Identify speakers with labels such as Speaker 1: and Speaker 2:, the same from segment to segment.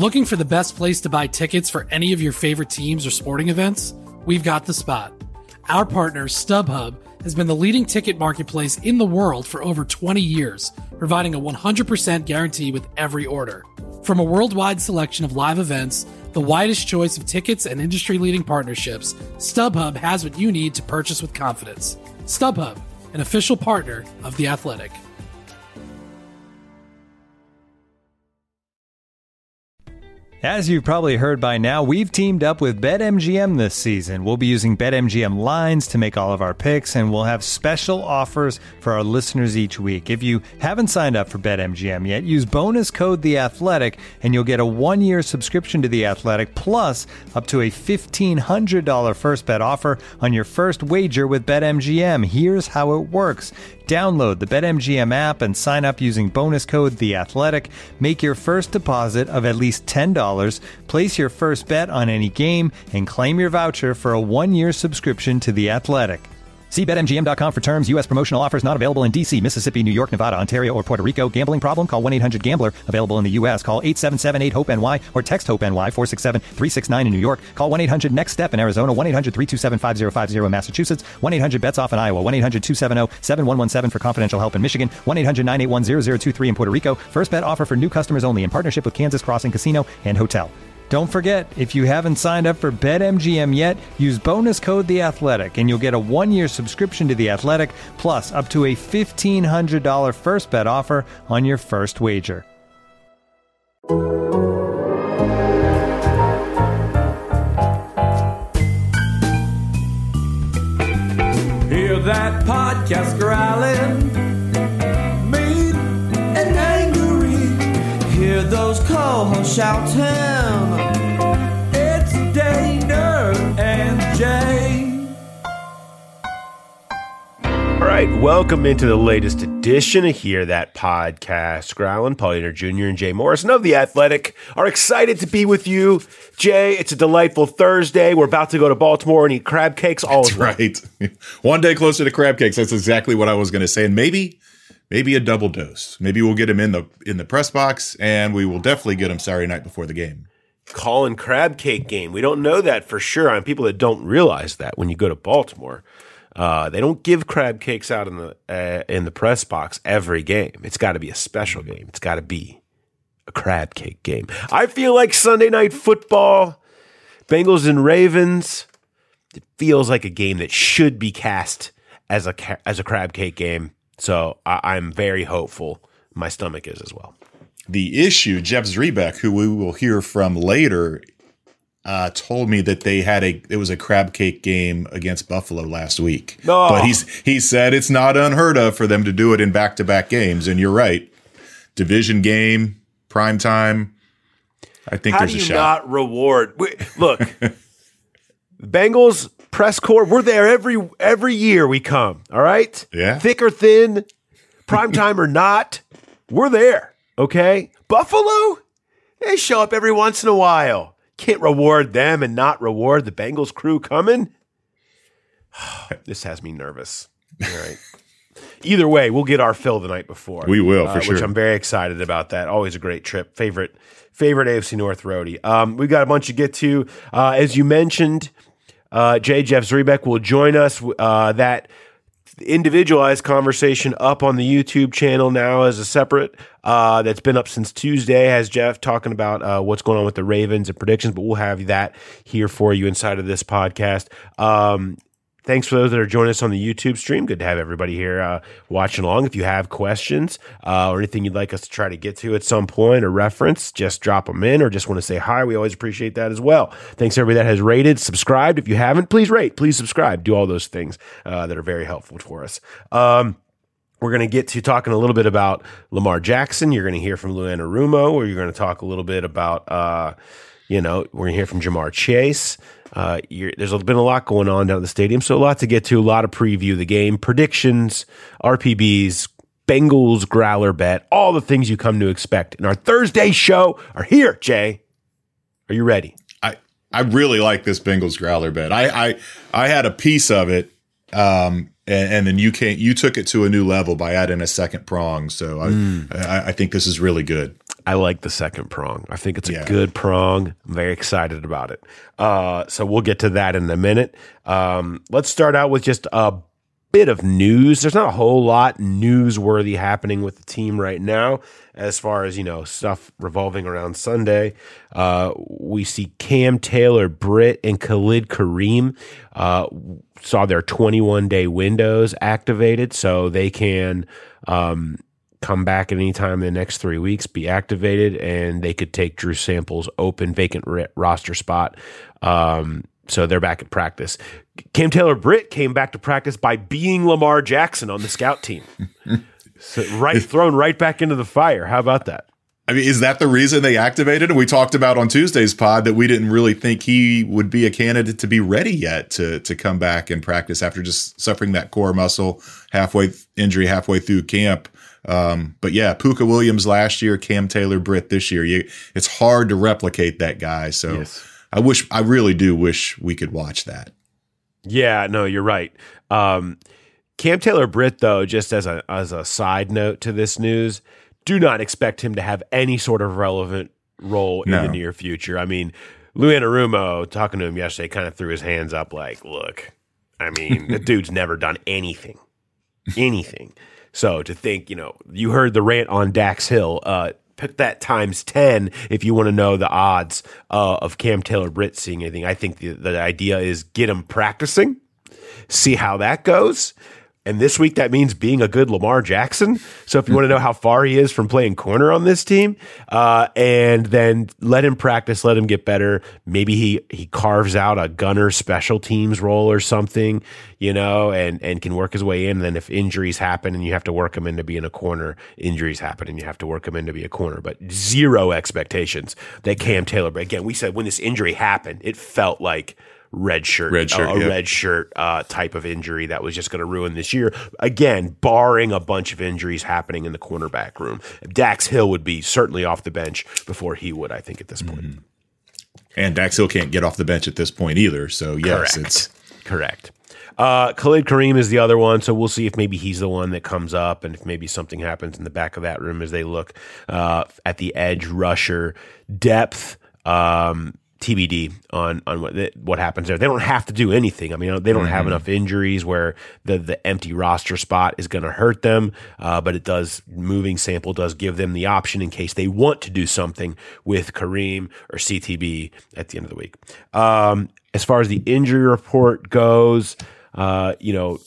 Speaker 1: Looking for the best place to buy tickets for any of your favorite teams or sporting events? We've got the spot. Our partner, StubHub, has been the leading ticket marketplace in the world for over 20 years, providing a 100% guarantee with every order. From a worldwide selection of live events, the widest choice of tickets and industry-leading partnerships, StubHub has what you need to purchase with confidence. StubHub, an official partner of The Athletic.
Speaker 2: As you've probably heard by now, we've teamed up with BetMGM this season. We'll be using BetMGM lines to make all of our picks, and we'll have special offers for our listeners each week. If you haven't signed up for BetMGM yet, use bonus code THEATHLETIC, and you'll get a 1-year subscription to The Athletic, plus up to a $1,500 first bet offer on your first wager with BetMGM. Here's how it works. Download the BetMGM app and sign up using bonus code THEATHLETIC. Make your first deposit of at least $10. Place your first bet on any game and claim your voucher for a 1-year subscription to The Athletic. See BetMGM.com for terms. U.S. promotional offers not available in D.C., Mississippi, New York, Nevada, Ontario, or Puerto Rico. Gambling problem? Call 1-800-GAMBLER. Available in the U.S. Call 877-8-HOPE-NY or text HOPE-NY 467-369 in New York. Call 1-800-NEXT-STEP in Arizona. 1-800-327-5050 in Massachusetts. 1-800-BETS-OFF in Iowa. 1-800-270-7117 for confidential help in Michigan. 1-800-981-0023 in Puerto Rico. First bet offer for new customers only in partnership with Kansas Crossing Casino and Hotel. Don't forget, if you haven't signed up for BetMGM yet, use bonus code THEATHLETIC, and you'll get a 1-year subscription to The Athletic, plus up to a $1,500 first bet offer on your first wager.
Speaker 3: Hear that podcast growling, mean and angry. Hear those co-hosts shouting. It's Dana and Jay.
Speaker 4: All right, welcome into the latest edition of Hear That Podcast. Growlin, Paul Dehner Jr. and Jay Morrison of The Athletic are excited to be with you. Jay, it's a delightful Thursday. We're about to go to Baltimore and eat crab cakes. All
Speaker 5: That's right. One day closer to crab cakes. That's exactly what I was going to say. And maybe a double dose. Maybe we'll get him in the press box, and we will definitely get him Saturday night before the game.
Speaker 4: Calling crab cake game. We don't know that for sure. I mean, people that don't realize that when you go to Baltimore, they don't give crab cakes out in the press box every game. It's got to be a special game. It's got to be a crab cake game. I feel like Sunday Night Football, Bengals and Ravens, it feels like a game that should be cast as a crab cake game. So I'm very hopeful. My stomach is as well.
Speaker 5: The issue, Jeff Zrebiec, who we will hear from later, told me that it was a crab cake game against Buffalo last week.
Speaker 4: No.
Speaker 5: But he said it's not unheard of for them to do it in back-to-back games. And you're right. Division game, prime time. I think there's a shot.
Speaker 4: How do you not reward? Look, Bengals press corps, we're there every year we come, all right?
Speaker 5: Yeah.
Speaker 4: Thick or thin, prime time or not, we're there, okay? Buffalo, they show up every once in a while. Can't reward them and not reward the Bengals crew coming. This has me nervous. All right. Either way, we'll get our fill the night before.
Speaker 5: We will, for sure.
Speaker 4: Which I'm very excited about that. Always a great trip. Favorite AFC North roadie. We've got a bunch to get to. As you mentioned, Jeff Zrebiec will join us. That individualized conversation up on the YouTube channel now as a separate that's been up since Tuesday, has Jeff talking about what's going on with the Ravens and predictions, but we'll have that here for you inside of this podcast. Thanks for those that are joining us on the YouTube stream. Good to have everybody here watching along. If you have questions or anything you'd like us to try to get to at some point or reference, just drop them in, or just want to say hi. We always appreciate that as well. Thanks to everybody that has rated, subscribed. If you haven't, please rate, please subscribe. Do all those things that are very helpful for us. We're going to get to talking a little bit about Lamar Jackson. You're going to hear from Lou Anarumo, or you're going to talk a little bit about, we're going to hear from Jamar Chase. There's been a lot going on down at the stadium, so a lot to get to, a lot of preview of the game, predictions, RPBs, Bengals growler bet, all the things you come to expect in our Thursday show are here. Jay, are you ready?
Speaker 5: I really like this Bengals growler bet. I had a piece of it, and then you took it to a new level by adding a second prong. So I think this is really good.
Speaker 4: I like the second prong. I think it's a good prong. I'm very excited about it. So we'll get to that in a minute. Let's start out with just a bit of news. There's not a whole lot newsworthy happening with the team right now as far as, stuff revolving around Sunday. We see Cam Taylor-Britt and Khalid Kareem saw their 21-day windows activated, so they can come back at any time in the next 3 weeks, be activated, and they could take Drew Sample's open vacant roster spot. So they're back at practice. Cam Taylor-Britt came back to practice by being Lamar Jackson on the scout team. So thrown right back into the fire. How about that?
Speaker 5: I mean, is that the reason they activated him? We talked about on Tuesday's pod that we didn't really think he would be a candidate to be ready yet to come back and practice after just suffering that core muscle injury halfway through camp. But yeah, Puka Williams last year, Cam Taylor-Britt this year. It's hard to replicate that guy. So yes. I really do wish we could watch that.
Speaker 4: Yeah, no, you're right. Cam Taylor-Britt, though, just as a side note to this news, do not expect him to have any sort of relevant role in the near future. I mean, Lou Anarumo, talking to him yesterday, kind of threw his hands up like, look, I mean, the dude's never done anything. So to think, you heard the rant on Dax Hill, put that times 10 if you want to know the odds of Cam Taylor-Britt seeing anything. I think the idea is get him practicing, see how that goes. And this week, that means being a good Lamar Jackson. So if you want to know how far he is from playing corner on this team, and then let him practice, let him get better. Maybe he carves out a gunner special teams role or something, and can work his way in. And then if injuries happen and you have to work him into being a corner, injuries happen and you have to work him into be a corner. But zero expectations that Cam Taylor-Britt, again, we said when this injury happened, it felt like red shirt type of injury that was just going to ruin this year. Again, barring a bunch of injuries happening in the cornerback room. Dax Hill would be certainly off the bench before he would, I think, at this point.
Speaker 5: Mm-hmm. And Dax Hill can't get off the bench at this point either. So, yes, it's
Speaker 4: correct. Khalid Kareem is the other one, so we'll see if maybe he's the one that comes up and if maybe something happens in the back of that room as they look at the edge rusher depth. TBD on what happens there. They don't have to do anything. I mean, they don't have enough injuries where the empty roster spot is going to hurt them, but moving Sample does give them the option in case they want to do something with Kareem or CTB at the end of the week. As far as the injury report goes, Evan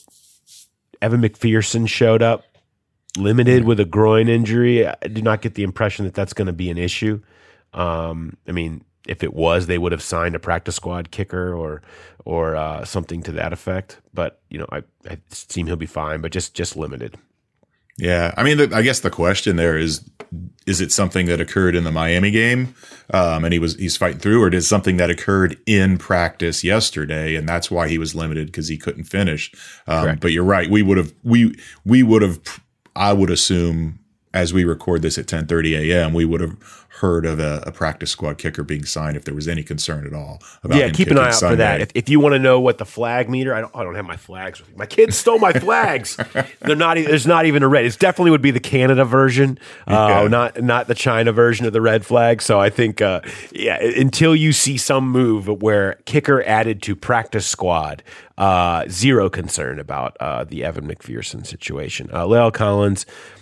Speaker 4: McPherson showed up limited with a groin injury. I do not get the impression that that's going to be an issue. I mean, if it was, they would have signed a practice squad kicker or something to that effect. But I assume he'll be fine, but just limited.
Speaker 5: Yeah, I mean, I guess the question there is it something that occurred in the Miami game, and he's fighting through, or is something that occurred in practice yesterday, and that's why he was limited because he couldn't finish. But you're right, we would have. I would assume as we record this at 10:30 a.m., we would have heard of a practice squad kicker being signed if there was any concern at all about him
Speaker 4: keep an eye out Sunday. For that. If you want to know what the flag meter, I don't have my flags with me. My kids stole my flags. There's not even a red. It definitely would be the Canada version, not the China version of the red flag. So I think until you see some move where kicker added to practice squad, zero concern about the Evan McPherson situation. La'el Collins.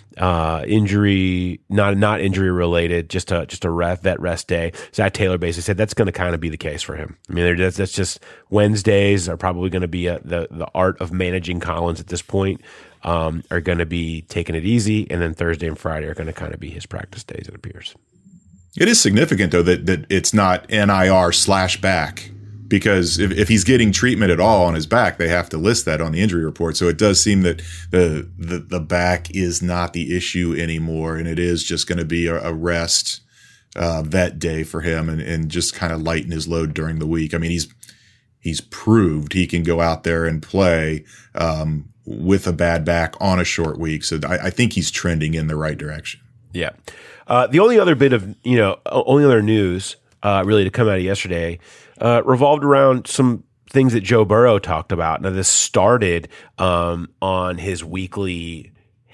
Speaker 4: Injury, not injury related, just a vet rest day. Zach Taylor basically said that's going to kind of be the case for him. I mean, that's just Wednesdays are probably going to be the art of managing Collins at this point. Are going to be taking it easy, and then Thursday and Friday are going to kind of be his practice days. It appears.
Speaker 5: It is significant though that it's not NIR/back. Because if he's getting treatment at all on his back, they have to list that on the injury report. So it does seem that the back is not the issue anymore, and it is just going to be a rest vet day for him and just kind of lighten his load during the week. I mean, he's proved he can go out there and play with a bad back on a short week. So I think he's trending in the right direction.
Speaker 4: Yeah. The only other bit of only other news really to come out of yesterday. Revolved around some things that Joe Burrow talked about. Now, this started on his weekly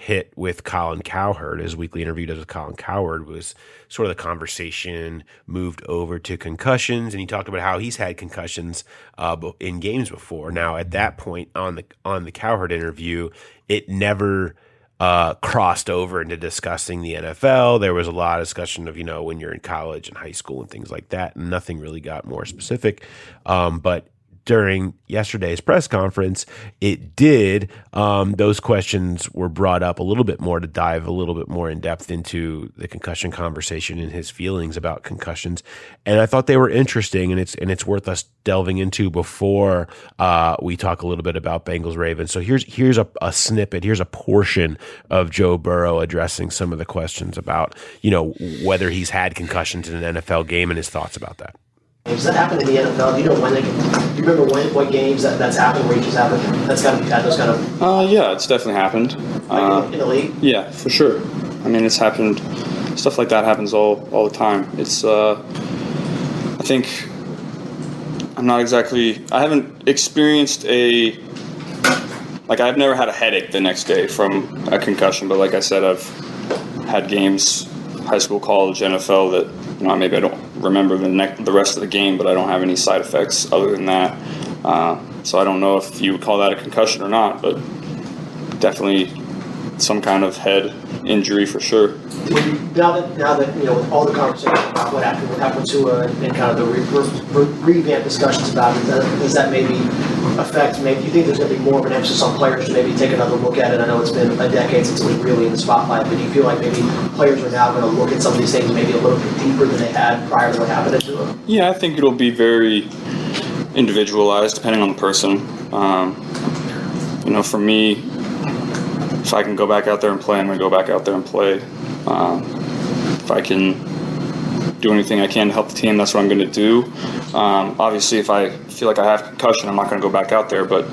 Speaker 4: hit with Colin Cowherd. His weekly interview does with Colin Cowherd was sort of the conversation moved over to concussions, and he talked about how he's had concussions in games before. Now, at that point on the Cowherd interview, it never crossed over into discussing the NFL. There was a lot of discussion of, when you're in college and high school and things like that, and nothing really got more specific. But during yesterday's press conference, it did. Those questions were brought up a little bit more to dive a little bit more in depth into the concussion conversation and his feelings about concussions. And I thought they were interesting, and it's worth us delving into before we talk a little bit about Bengals Ravens. So here's a snippet. Here's a portion of Joe Burrow addressing some of the questions about, whether he's had concussions in an NFL game and his thoughts about that.
Speaker 6: Does that happen in the NFL? Do you know when do you remember what games that's happened, where you just happened? That's got to be had those kind of.
Speaker 7: Yeah, it's definitely happened.
Speaker 6: In the league?
Speaker 7: Yeah, for sure. I mean, it's happened. Stuff like that happens all the time. It's. I think. I haven't experienced I've never had a headache the next day from a concussion, but like I said, I've had games, high school, college, NFL that. Maybe I don't remember the rest of the game, but I don't have any side effects other than that. So I don't know if you would call that a concussion or not, but definitely some kind of head injury for sure.
Speaker 6: Now that with all the conversation about what happened to and kind of the revamp discussions about it, does that maybe affect? Maybe do you think there's going to be more of an emphasis on players to maybe take another look at it? I know it's been a decade since it was really in the spotlight, but do you feel like maybe players are now going to look at some of these things maybe a little bit deeper than they had prior to what happened to them?
Speaker 7: Yeah, I think it'll be very individualized depending on the person. For me, if I can go back out there and play, I'm going to go back out there and play. If I can do anything I can to help the team, that's what I'm going to do. Obviously, if I feel like I have concussion, I'm not going to go back out there. But,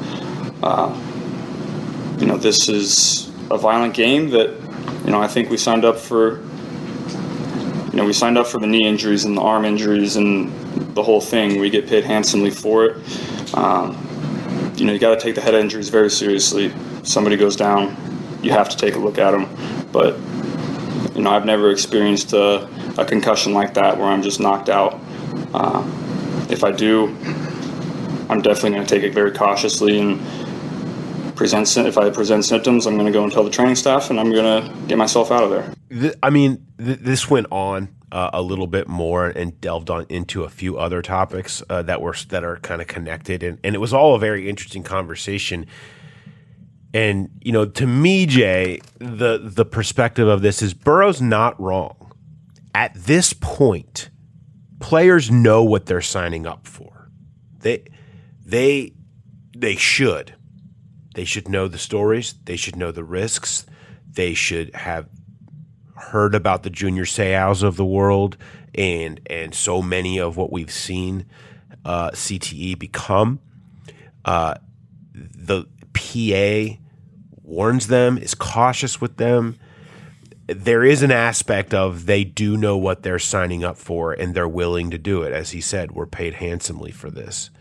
Speaker 7: this is a violent game that, I think we signed up for. We signed up for the knee injuries and the arm injuries and the whole thing. We get paid handsomely for it. You got to take the head injuries very seriously. If somebody goes down, you have to take a look at them. But, I've never experienced a concussion like that where I'm just knocked out. If I do, I'm definitely going to take it very cautiously and if I present symptoms, I'm going to go and tell the training staff, and I'm going to get myself out of there.
Speaker 4: This went on a little bit more and delved on into a few other topics that are kind of connected, and it was all a very interesting conversation. And to me, Jay, the perspective of this is Burrow's not wrong. At this point, players know what they're signing up for. They should. They should know the stories. They should know the risks. They should have heard about the Junior Seaus of the world and so many of what we've seen CTE become. The PA warns them, is cautious with them. There is an aspect of they do know what they're signing up for and they're willing to do it. As he said, we're paid handsomely for this.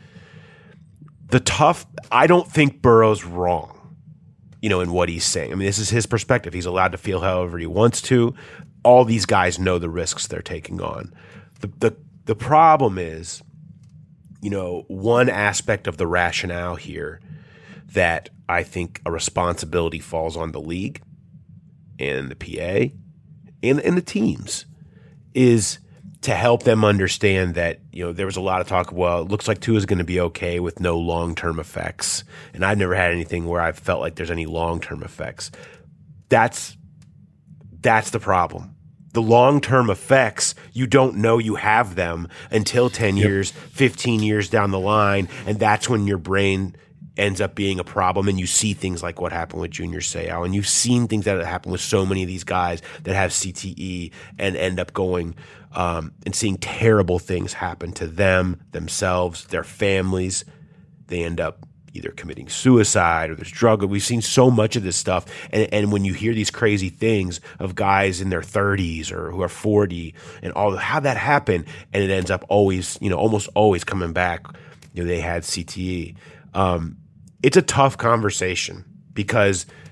Speaker 4: I don't think Burrow's wrong, in what he's saying. I mean, this is his perspective. He's allowed to feel however he wants to. All these guys know the risks they're taking on. The problem is, one aspect of the rationale here that I think a responsibility falls on the league and the PA and the teams is to help them understand that, there was a lot of talk, well, it looks like Tua is going to be okay with no long-term effects. And I've never had anything where I've felt like there's any long-term effects. That's the problem. The long-term effects, you don't know you have them until 10 years, 15 years down the line, and that's when your brain ends up being a problem, and you see things like what happened with Junior Seau, and you've seen things that happen with so many of these guys that have CTE and end up going and seeing terrible things happen to them, themselves, their families. They end up either committing suicide or there's drug. We've seen so much of this stuff, and when you hear these crazy things of guys in their 30s or who are 40 and all how that happened, and it ends up always, almost always coming back, they had CTE. It's a tough conversation because,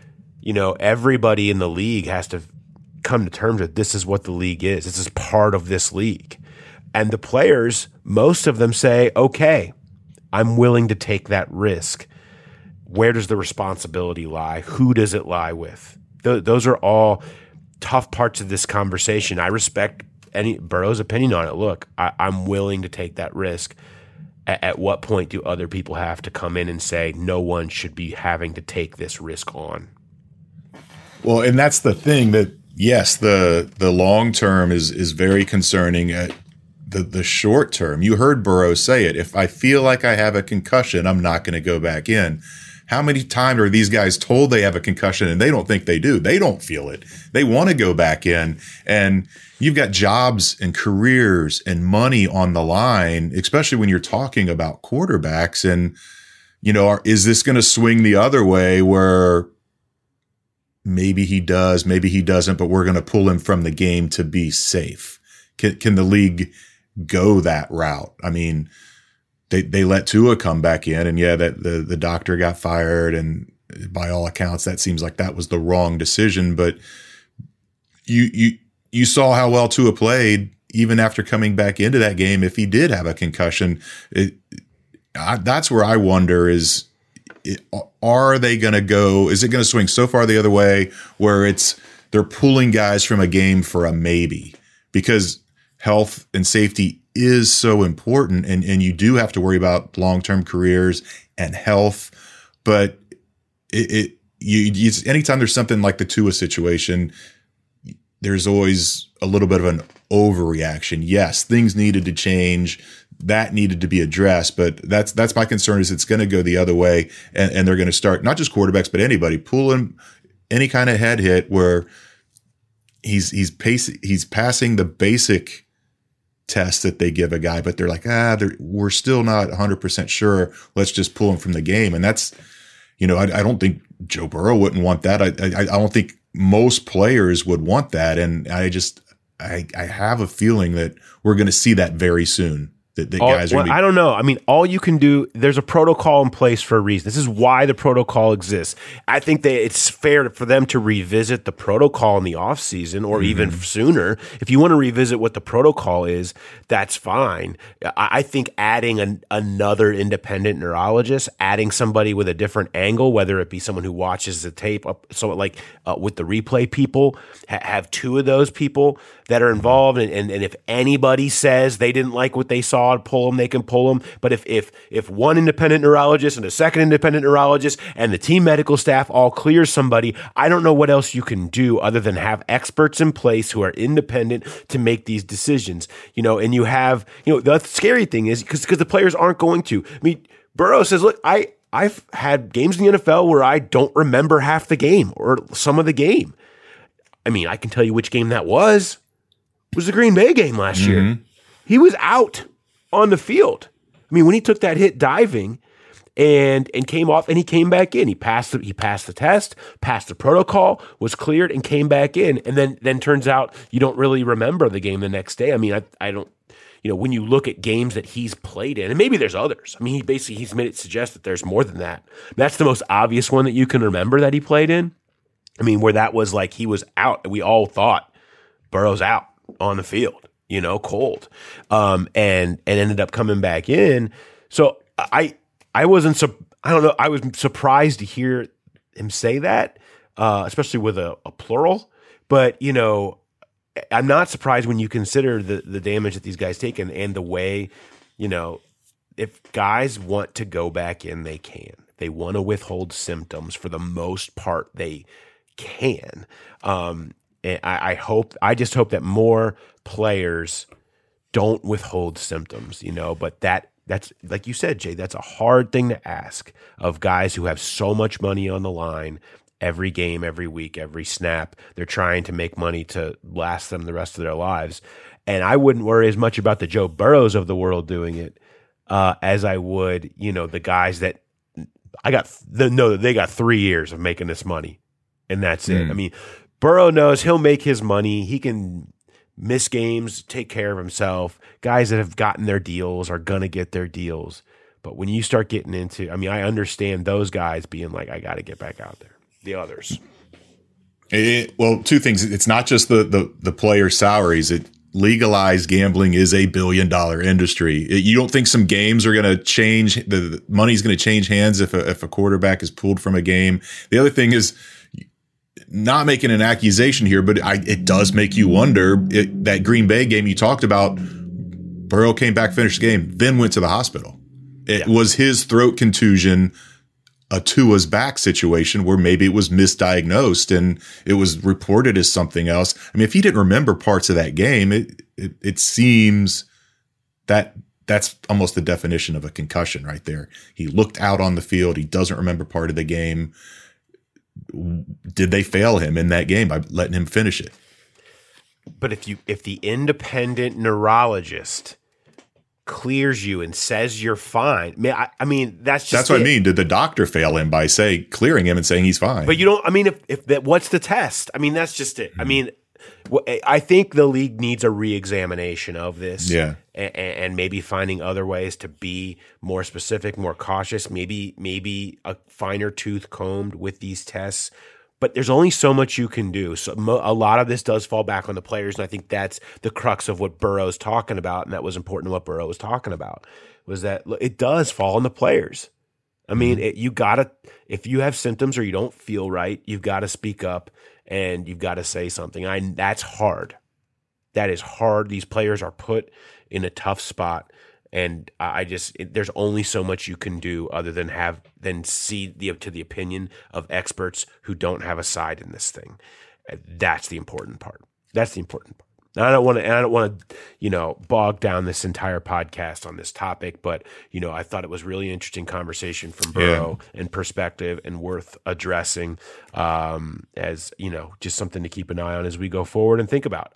Speaker 4: everybody in the league has to come to terms with this is what the league is. This is part of this league. And the players, most of them say, okay, I'm willing to take that risk. Where does the responsibility lie? Who does it lie with? Those are all tough parts of this conversation. I respect Burrow's opinion on it. Look, I'm willing to take that risk. At what point do other people have to come in and say no one should be having to take this risk on?
Speaker 5: Well, and that's the thing that, yes, the long term is very concerning. The short term, you heard Burrow say it. If I feel like I have a concussion, I'm not going to go back in. How many times are these guys told they have a concussion and they don't think they do? They don't feel it. They want to go back in. And you've got jobs and careers and money on the line, especially when you're talking about quarterbacks. And, is this going to swing the other way where maybe he does, maybe he doesn't, but we're going to pull him from the game to be safe? Can the league go that route? I mean, they let Tua come back in, and that the doctor got fired, and by all accounts, that seems like that was the wrong decision. But you saw how well Tua played even after coming back into that game. If he did have a concussion, that's where I wonder are they going to go? Is it going to swing so far the other way where they're pulling guys from a game for a maybe? Because health and safety is so important, and you do have to worry about long-term careers and health. But anytime there's something like the Tua situation, there's always a little bit of an overreaction. Yes, things needed to change. That needed to be addressed, but that's my concern is it's going to go the other way, and they're going to start, not just quarterbacks, but anybody, pulling any kind of head hit where he's passing the basic test that they give a guy, but they're like, we're still not 100% sure. Let's just pull him from the game. And that's, I don't think Joe Burrow wouldn't want that. I don't think most players would want that. And I have a feeling that we're going to see that very soon. Guys are
Speaker 4: I don't know. I mean, all you can do, there's a protocol in place for a reason. This is why the protocol exists. I think that it's fair for them to revisit the protocol in the offseason or even sooner. If you want to revisit what the protocol is, that's fine. I think adding another independent neurologist, adding somebody with a different angle, whether it be someone who watches the tape, with the replay people, have two of those people that are involved. And if anybody says they didn't like what they saw, pull them, they can pull them. But if one independent neurologist and a second independent neurologist and the team medical staff all clears somebody, I don't know what else you can do other than have experts in place who are independent to make these decisions. And you have, the scary thing is because the players aren't going to. I mean, Burrow says, look, I've had games in the NFL where I don't remember half the game or some of the game. I mean, I can tell you which game that was. It was the Green Bay game last year. He was out on the field. I mean, when he took that hit diving and came off and he came back in, he passed the test, passed the protocol, was cleared and came back in. And then turns out you don't really remember the game the next day. I mean, I don't, when you look at games that he's played in, and maybe there's others. I mean, he's made it suggest that there's more than that. That's the most obvious one that you can remember that he played in. I mean, where that was like he was out. We all thought Burrow's out on the field. Cold, and ended up coming back in. So I wasn't, I don't know. I was surprised to hear him say that, especially with a plural, but I'm not surprised when you consider the damage that these guys take and the way, if guys want to go back in, they can. They want to withhold symptoms for the most part. They can. And I just hope that more players don't withhold symptoms, but that's like you said, Jay, that's a hard thing to ask of guys who have so much money on the line every game, every week, every snap. They're trying to make money to last them the rest of their lives. And I wouldn't worry as much about the Joe Burrows of the world doing it as I would, the guys that they got 3 years of making this money and that's it. I mean, Burrow knows he'll make his money. He can miss games, take care of himself. Guys that have gotten their deals are going to get their deals. But when you start getting into, I understand those guys being like, I got to get back out there. The others.
Speaker 5: Well, two things. It's not just the player salaries. Legalized gambling is $1 billion industry. You don't think some games are going to change? The money's going to change hands if a quarterback is pulled from a game. The other thing is, not making an accusation here, but it does make you wonder. That Green Bay game you talked about, Burrow came back, finished the game, then went to the hospital. It was his throat contusion, a Tua's back situation where maybe it was misdiagnosed and it was reported as something else. I mean, if he didn't remember parts of that game, it seems that that's almost the definition of a concussion right there. He looked out on the field. He doesn't remember part of the game. Did they fail him in that game by letting him finish it?
Speaker 4: But if the independent neurologist clears you and says you're fine, I mean that's what I mean. Did the doctor fail him by clearing him and saying he's fine? But you don't. I mean, if that, what's the test? I mean, that's just it. I mean, I think the league needs a re-examination of this. Yeah. And maybe finding other ways to be more specific, more cautious, maybe a finer tooth combed with these tests. But there's only so much you can do. So a lot of this does fall back on the players, and I think that's the crux of what Burrow's talking about, and that was important to what Burrow was talking about, was that it does fall on the players. I mean, if you have symptoms or you don't feel right, you've got to speak up and you've got to say something. That's hard. That is hard. These players are put in a tough spot, and there's only so much you can do other than see to the opinion of experts who don't have a side in this thing. That's the important part. That's the important part. And I don't want to, bog down this entire podcast on this topic, but I thought it was really interesting conversation from Burrow and perspective and worth addressing as just something to keep an eye on as we go forward and think about.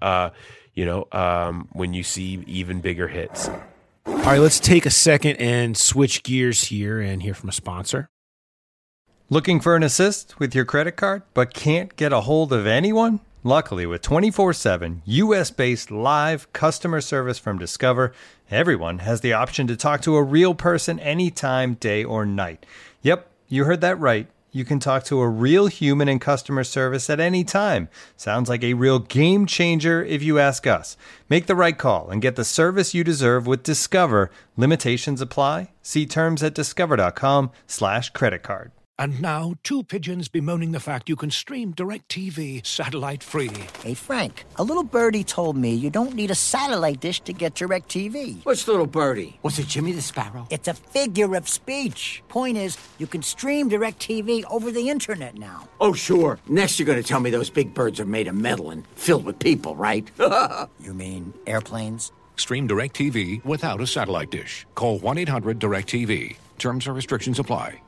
Speaker 4: When you see even bigger hits.
Speaker 8: All right, let's take a second and switch gears here and hear from a sponsor.
Speaker 2: Looking for an assist with your credit card, but can't get a hold of anyone? Luckily, with 24/7 U.S.-based live customer service from Discover, everyone has the option to talk to a real person anytime, day or night. Yep, you heard that right. You can talk to a real human in customer service at any time. Sounds like a real game changer if you ask us. Make the right call and get the service you deserve with Discover. Limitations apply. See terms at discover.com/creditcard.
Speaker 9: And now, two pigeons bemoaning the fact you can stream DirecTV satellite-free.
Speaker 10: Hey, Frank, a little birdie told me you don't need a satellite dish to get DirecTV.
Speaker 11: Which little birdie? Was it Jimmy the Sparrow?
Speaker 10: It's a figure of speech. Point is, you can stream DirecTV over the internet now.
Speaker 11: Oh, sure. Next you're going to tell me those big birds are made of metal and filled with people, right?
Speaker 10: You mean airplanes?
Speaker 9: Stream DirecTV without a satellite dish. Call 1-800-DirecTV. Terms and restrictions apply.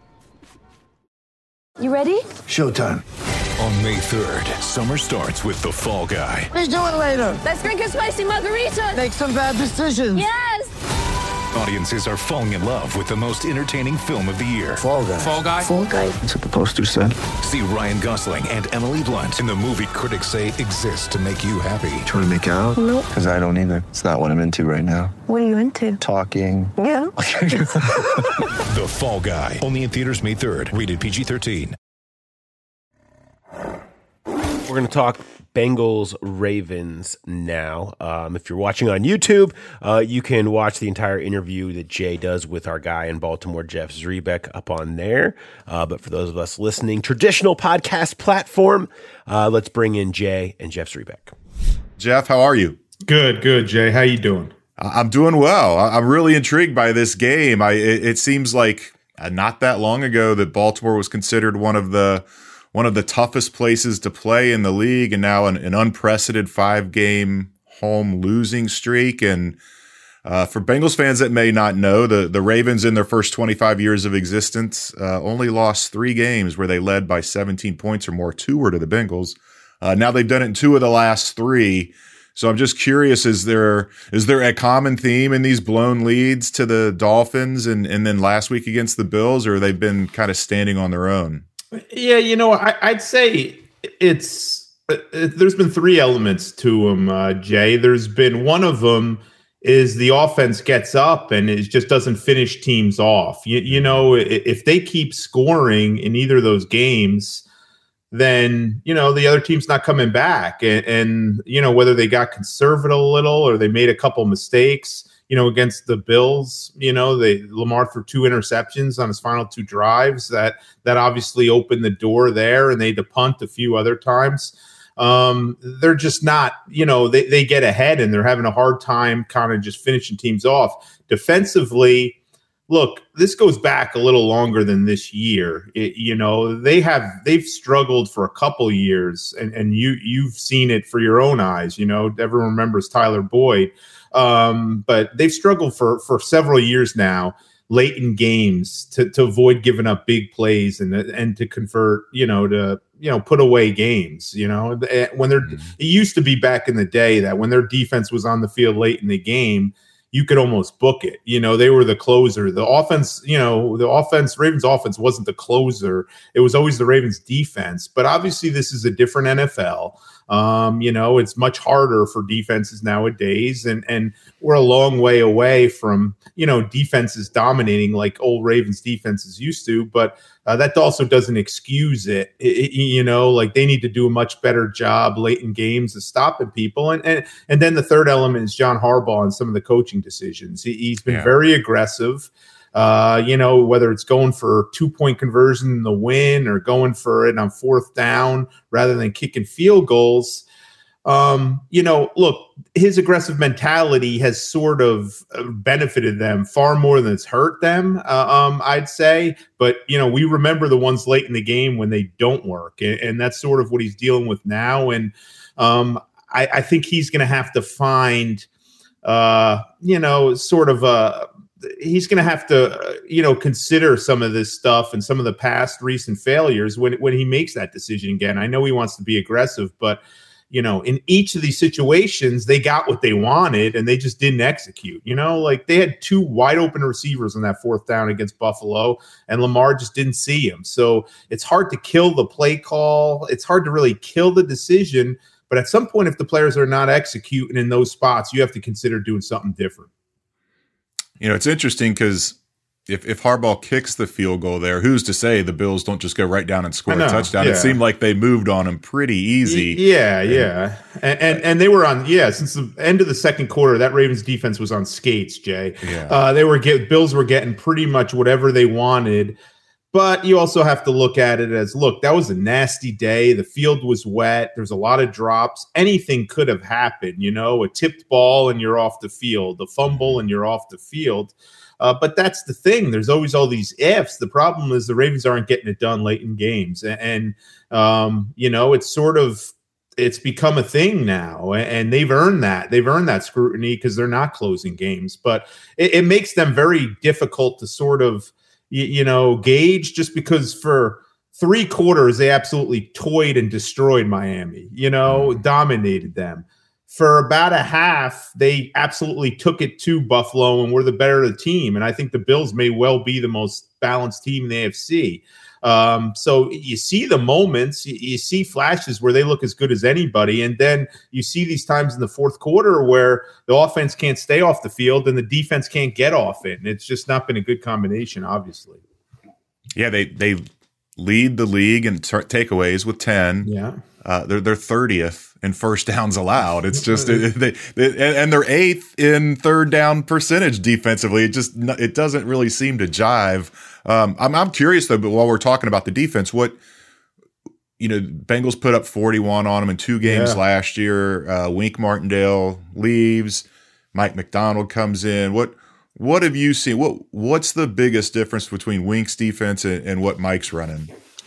Speaker 12: You ready?
Speaker 13: Showtime.
Speaker 14: On May 3rd, summer starts with The Fall Guy.
Speaker 13: Let's do it later.
Speaker 12: Let's drink a spicy margarita.
Speaker 13: Make some bad decisions.
Speaker 12: Yes.
Speaker 14: Audiences are falling in love with the most entertaining film of the year.
Speaker 13: Fall Guy.
Speaker 9: Fall Guy?
Speaker 12: Fall Guy.
Speaker 13: That's what the poster said.
Speaker 14: See Ryan Gosling and Emily Blunt in the movie critics say exists to make you happy.
Speaker 13: Trying to make it out?
Speaker 12: Nope.
Speaker 13: Because I don't either. It's not what I'm into right now.
Speaker 12: What are you into?
Speaker 13: Talking.
Speaker 12: Yeah.
Speaker 14: The Fall Guy. Only in theaters May 3rd. Rated PG-13.
Speaker 4: We're going to talk Bengals Ravens now. If you're watching on YouTube, you can watch the entire interview that Jay does with our guy in Baltimore, Jeff Zrebiec, up on there. But for those of us listening, traditional podcast platform, let's bring in Jay and Jeff Zrebiec.
Speaker 5: Jeff, how are you?
Speaker 15: Good, Jay. How you doing?
Speaker 5: I'm doing well. I'm really intrigued by this game. It seems like not that long ago that Baltimore was considered one of the toughest places to play in the league, and now an unprecedented 5-game home losing streak. And for Bengals fans that may not know, the Ravens in their first 25 years of existence only lost 3 games where they led by 17 points or more. 2 were to the Bengals. Now they've done it in 2 of the last 3. So I'm just curious, is there a common theme in these blown leads to the Dolphins and then last week against the Bills, or they've been kind of standing on their own?
Speaker 15: Yeah, I'd say there's been 3 elements to them, Jay. There's been one of them is the offense gets up and it just doesn't finish teams off. If they keep scoring in either of those games, then, the other team's not coming back. And whether they got conservative a little or they made a couple mistakes, against the Bills, Lamar threw 2 interceptions on his final 2 drives that obviously opened the door there, and they had to punt a few other times. They're just not, they get ahead and they're having a hard time kind of just finishing teams off. Defensively, look, this goes back a little longer than this year. They've struggled for a couple years, and you've seen it for your own eyes. Everyone remembers Tyler Boyd. But they've struggled for several years now, late in games, to avoid giving up big plays and to convert, to put away games. When it used to be back in the day that when their defense was on the field late in the game, you could almost book it. They were the closer. The offense, Ravens offense wasn't the closer. It was always the Ravens defense. But obviously this is a different NFL. It's much harder for defenses nowadays, and we're a long way away from, defenses dominating like old Ravens defenses used to, but that also doesn't excuse it. Like they need to do a much better job late in games of stopping people. And then the third element is John Harbaugh and some of the coaching decisions. He's been very aggressive. Whether it's going for 2-point conversion in the win or going for it on 4th down rather than kicking field goals. Look, his aggressive mentality has sort of benefited them far more than it's hurt them, I'd say. But, we remember the ones late in the game when they don't work. And that's sort of what he's dealing with now. And I think he's going to have to find, he's going to have to, consider some of this stuff and some of the past recent failures when he makes that decision again. I know he wants to be aggressive, but, in each of these situations, they got what they wanted and they just didn't execute. Like they had 2 wide open receivers on that 4th down against Buffalo, and Lamar just didn't see him. So it's hard to kill the play call. It's hard to really kill the decision. But at some point, if the players are not executing in those spots, you have to consider doing something different.
Speaker 5: It's interesting because if Harbaugh kicks the field goal there, who's to say the Bills don't just go right down and score a touchdown? Yeah. It seemed like they moved on him pretty easy.
Speaker 15: Yeah. And they were on, since the end of the second quarter, that Ravens defense was on skates, Jay. Yeah. Bills were getting pretty much whatever they wanted. But you also have to look at it as, look, that was a nasty day. The field was wet. There's a lot of drops. Anything could have happened, a tipped ball and you're off the field, a fumble and you're off the field. But that's the thing. There's always all these ifs. The problem is the Ravens aren't getting it done late in games. And it's become a thing now. And they've earned that. They've earned that scrutiny because they're not closing games. But it makes them very difficult to sort of, gauge, just because for 3 quarters, they absolutely toyed and destroyed Miami, dominated them. For about a half, they absolutely took it to Buffalo and were the better of the team. And I think the Bills may well be the most balanced team in the AFC. So you see the moments, you see flashes where they look as good as anybody. And then you see these times in the 4th quarter where the offense can't stay off the field and the defense can't get off it. And it's just not been a good combination, obviously.
Speaker 5: Yeah, they lead the league in takeaways with 10. Yeah. They're 30th in first downs allowed. It's just and they're 8th in third down percentage defensively. It doesn't really seem to jive. I'm curious though, but while we're talking about the defense, Bengals put up 41 on them in 2 games last year. Wink Martindale leaves. Mike McDonald comes in. What have you seen? What's the biggest difference between Wink's defense and what Mike's running?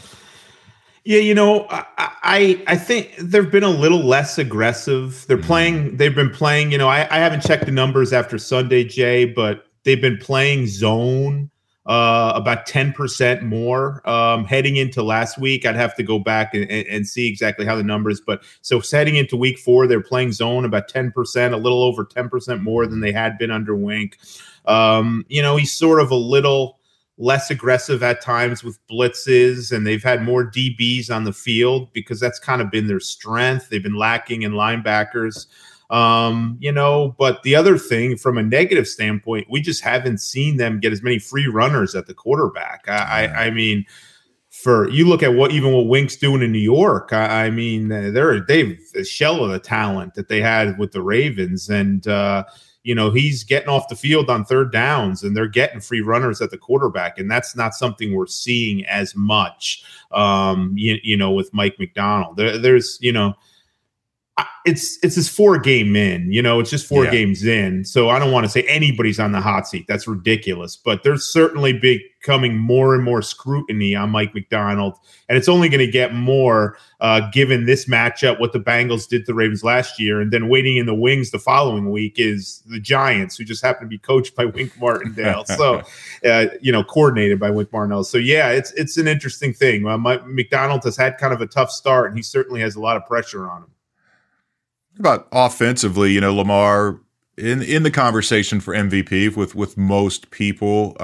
Speaker 15: Yeah, I think they've been a little less aggressive. They've been playing, I haven't checked the numbers after Sunday, Jay, but they've been playing zone about 10% more heading into last week. I'd have to go back and see exactly how the numbers, but so heading into week 4, they're playing zone about 10%, a little over 10% more than they had been under Wink. He's sort of a little less aggressive at times with blitzes, and they've had more DBs on the field because that's kind of been their strength. They've been lacking in linebackers. But the other thing from a negative standpoint, we just haven't seen them get as many free runners at the quarterback. I mean, you look at what Wink's doing in New York. I mean, they've a shell of the talent that they had with the Ravens, and he's getting off the field on third downs, and they're getting free runners at the quarterback, and that's not something we're seeing as much. With Mike Macdonald, there's it's his 4-game in, it's just 4 games in. So I don't want to say anybody's on the hot seat. That's ridiculous. But there's certainly becoming more and more scrutiny on Mike Macdonald. And it's only going to get more given this matchup, what the Bengals did to the Ravens last year. And then waiting in the wings the following week is the Giants, who just happen to be coached by Wink Martindale. So, coordinated by Wink Martindale. So, yeah, it's an interesting thing. Mike Macdonald has had kind of a tough start, and he certainly has a lot of pressure on him.
Speaker 5: About offensively, Lamar in the conversation for MVP with most people.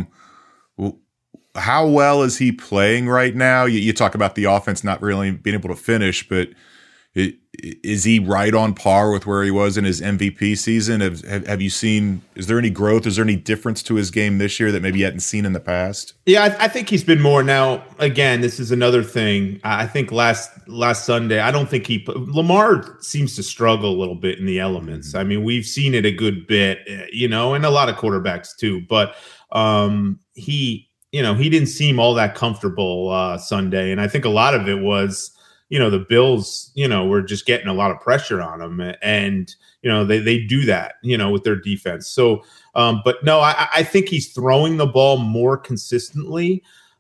Speaker 5: How well is he playing right now? You talk about the offense not really being able to finish, but is he right on par with where he was in his MVP season? Have you seen? Is there any growth? Is there any difference to his game this year that maybe you hadn't seen in the past?
Speaker 15: Yeah, I think he's been more. Now, again, this is another thing. I think last Sunday, I don't think Lamar seems to struggle a little bit in the elements. I mean, we've seen it a good bit, and a lot of quarterbacks too. But he didn't seem all that comfortable Sunday, and I think a lot of it was. The Bills, were just getting a lot of pressure on them, and they do that, with their defense. So, but no, I think he's throwing the ball more consistently.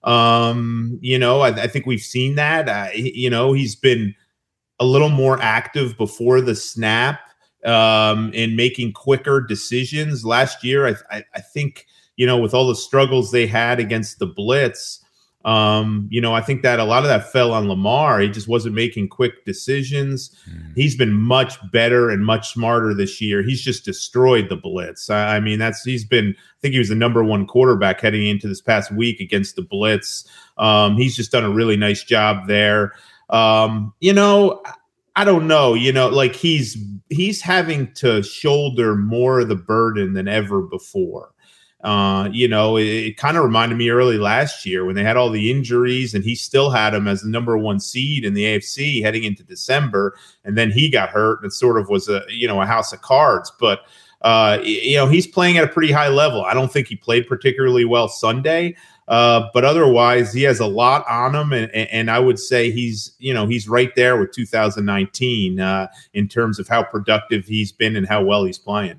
Speaker 15: I think we've seen that. He's been a little more active before the snap in making quicker decisions. Last year, I think with all the struggles they had against the blitz. I think that a lot of that fell on Lamar. He just wasn't making quick decisions. He's been much better and much smarter this year. He's just destroyed the blitz. I think he was the number 1 quarterback heading into this past week against the blitz. He's just done a really nice job there. I don't know, he's having to shoulder more of the burden than ever before. It kind of reminded me early last year when they had all the injuries and he still had him as the number 1 seed in the AFC heading into December. And then he got hurt and it sort of was a house of cards, but he's playing at a pretty high level. I don't think he played particularly well Sunday. But otherwise he has a lot on him. And I would say he's right there with 2019 in terms of how productive he's been and how well he's playing.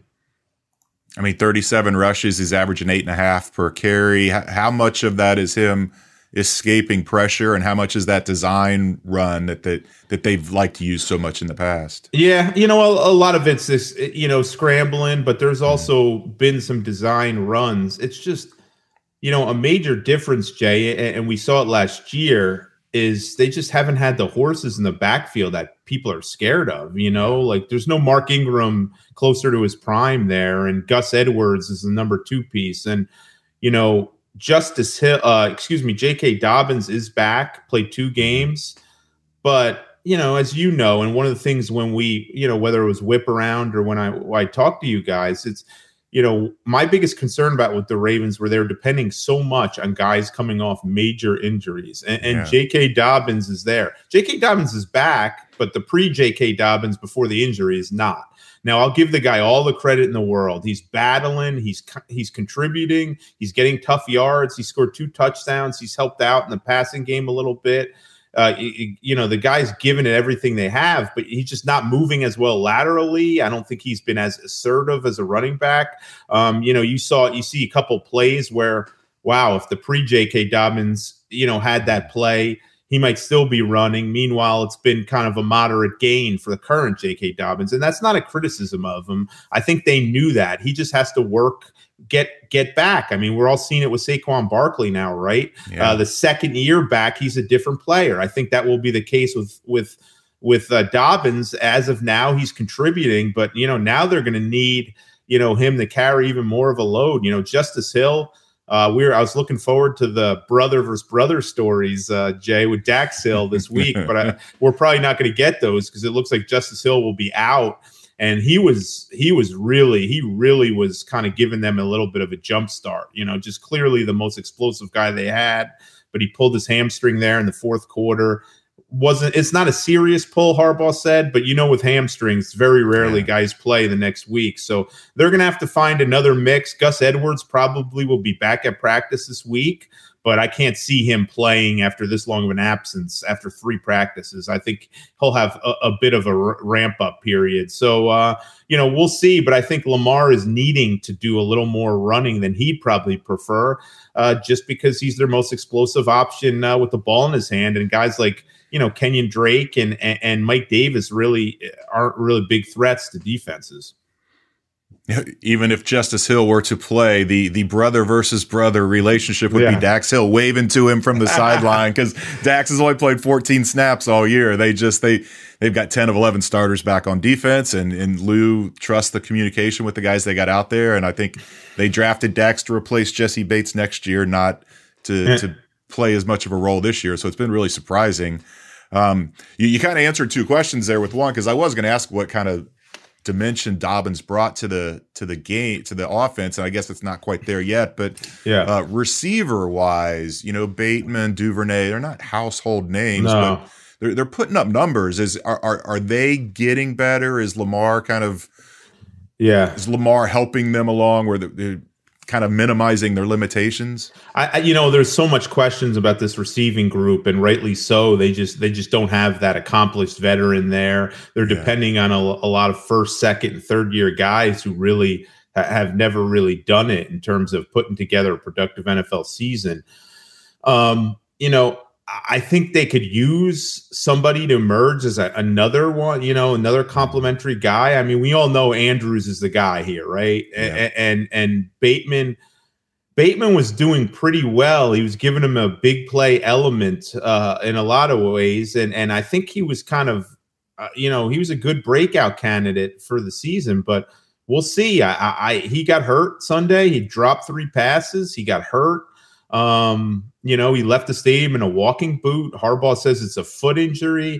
Speaker 5: 37 rushes, he's averaging 8.5 per carry. How much of that is him escaping pressure, and how much is that design run that they've liked to use so much in the past?
Speaker 15: Yeah, a lot of it's this, scrambling, but there's also been some design runs. It's just, a major difference, Jay, and we saw it last year, is they just haven't had the horses in the backfield that people are scared of. There's no Mark Ingram closer to his prime there, and Gus Edwards is the number 2 piece. And, Justice Hill, J.K. Dobbins is back, played 2 games. But, as and one of the things when we, whether it was whip around or when I talk to you guys, it's, my biggest concern about with the Ravens were they're depending so much on guys coming off major injuries. And J.K. Dobbins is there. J.K. Dobbins is back, but the pre-J.K. Dobbins before the injury is not. Now, I'll give the guy all the credit in the world. He's battling. He's contributing. He's getting tough yards. He scored 2 touchdowns. He's helped out in the passing game a little bit. The guy's given it everything they have, but he's just not moving as well laterally. I don't think he's been as assertive as a running back. You see a couple plays where, wow, if the pre-J.K. Dobbins, had that play, he might still be running. Meanwhile, it's been kind of a moderate gain for the current J.K. Dobbins, and that's not a criticism of him. I think they knew that. He just has to work, get back. We're all seeing it with Saquon Barkley now, right? Yeah. The second year back, he's a different player. I think that will be the case with Dobbins. As of now, he's contributing, but now they're going to need him to carry even more of a load. Justice Hill. I was looking forward to the brother versus brother stories, Jay, with Dax Hill this week, but we're probably not going to get those because it looks like Justice Hill will be out. And he really was kind of giving them a little bit of a jump start, just clearly the most explosive guy they had. but he pulled his hamstring there in the fourth quarter. It's not a serious pull, Harbaugh said, but with hamstrings, very rarely guys play the next week. So they're going to have to find another mix. Gus Edwards probably will be back at practice this week, but I can't see him playing after this long of an absence after 3 practices. I think he'll have a bit of a ramp-up period. So, we'll see, but I think Lamar is needing to do a little more running than he'd probably prefer, just because he's their most explosive option with the ball in his hand, and guys like Kenyon Drake and Mike Davis really aren't really big threats to defenses.
Speaker 5: Even if Justice Hill were to play, the brother versus brother relationship would be Dax Hill waving to him from the sideline, because Dax has only played 14 snaps all year. They've got 10 of 11 starters back on defense, and Lou trusts the communication with the guys they got out there. And I think they drafted Dax to replace Jesse Bates next year, not to play as much of a role this year. So it's been really surprising. You kind of answered 2 questions there with one, because I was going to ask what kind of dimension Dobbins brought to the game, to the offense, and I guess it's not quite there yet. But receiver wise, Bateman, Duvernay, they're not household names, but they're putting up numbers. Are they getting better? Is Lamar is Lamar helping them along, where they're kind of minimizing their limitations?
Speaker 15: There's so much questions about this receiving group, and rightly so. They just don't have that accomplished veteran there. They're depending on a lot of first, second, and third year guys who really have never really done it in terms of putting together a productive NFL season. I think they could use somebody to emerge as another one, another complimentary guy. I mean, we all know Andrews is the guy here, right? Yeah. And Bateman was doing pretty well. He was giving him a big play element in a lot of ways. And I think he was kind of, he was a good breakout candidate for the season, but we'll see. He got hurt Sunday. He dropped 3 passes. He got hurt. He left the stadium in a walking boot. Harbaugh says it's a foot injury.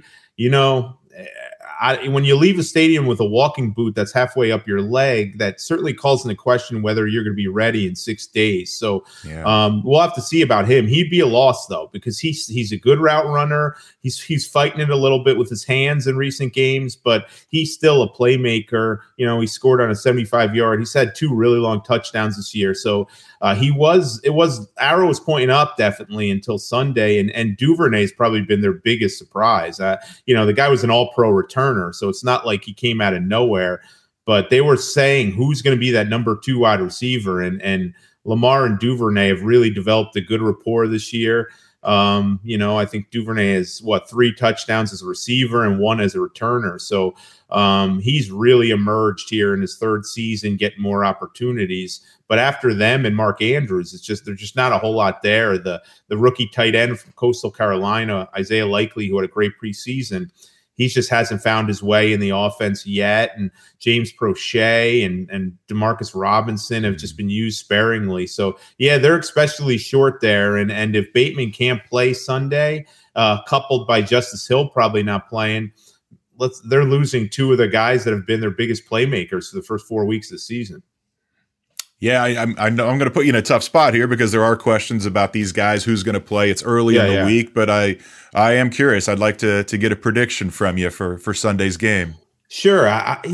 Speaker 15: When you leave a stadium with a walking boot that's halfway up your leg, that certainly calls into question whether you're going to be ready in 6 days. So we'll have to see about him. He'd be a loss, though, because he's a good route runner. He's fighting it a little bit with his hands in recent games, but he's still a playmaker. He scored on a 75-yard. He's had 2 really long touchdowns this year. So Arrow was pointing up definitely until Sunday, and Duvernay's probably been their biggest surprise. The guy was an all-pro returner, so it's not like he came out of nowhere, but they were saying who's going to be that number 2 wide receiver, and Lamar and Duvernay have really developed a good rapport this year. I think Duvernay has 3 touchdowns as a receiver and 1 as a returner. So he's really emerged here in his 3rd season, getting more opportunities. But after them and Mark Andrews, there's just not a whole lot there. The rookie tight end from Coastal Carolina, Isaiah Likely, who had a great preseason, he just hasn't found his way in the offense yet. And James Prochet and Demarcus Robinson have just been used sparingly. So, they're especially short there. And if Bateman can't play Sunday, coupled by Justice Hill probably not playing, they're losing 2 of the guys that have been their biggest playmakers for the first 4 weeks of the season.
Speaker 5: Yeah, I know I'm going to put you in a tough spot here, because there are questions about these guys, who's going to play. It's early in the week, but I am curious. I'd like to get a prediction from you for Sunday's game.
Speaker 15: Sure.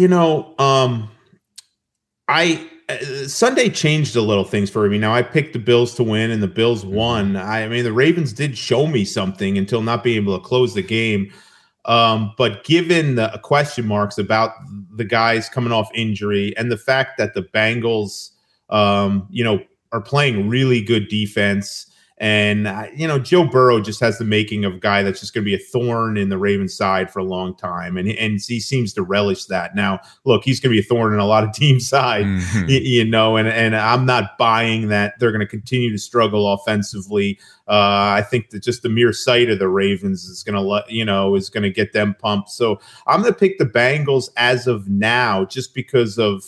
Speaker 15: Sunday changed a little things for me. Now, I picked the Bills to win, and the Bills won. The Ravens did show me something until not being able to close the game. But given the question marks about the guys coming off injury and the fact that the Bengals are playing really good defense. And, Joe Burrow just has the making of a guy that's just going to be a thorn in the Ravens side for a long time. And he seems to relish that. Now, look, he's going to be a thorn in a lot of teams' side, and I'm not buying that they're going to continue to struggle offensively. I think that just the mere sight of the Ravens is going to get them pumped. So I'm going to pick the Bengals as of now, just because of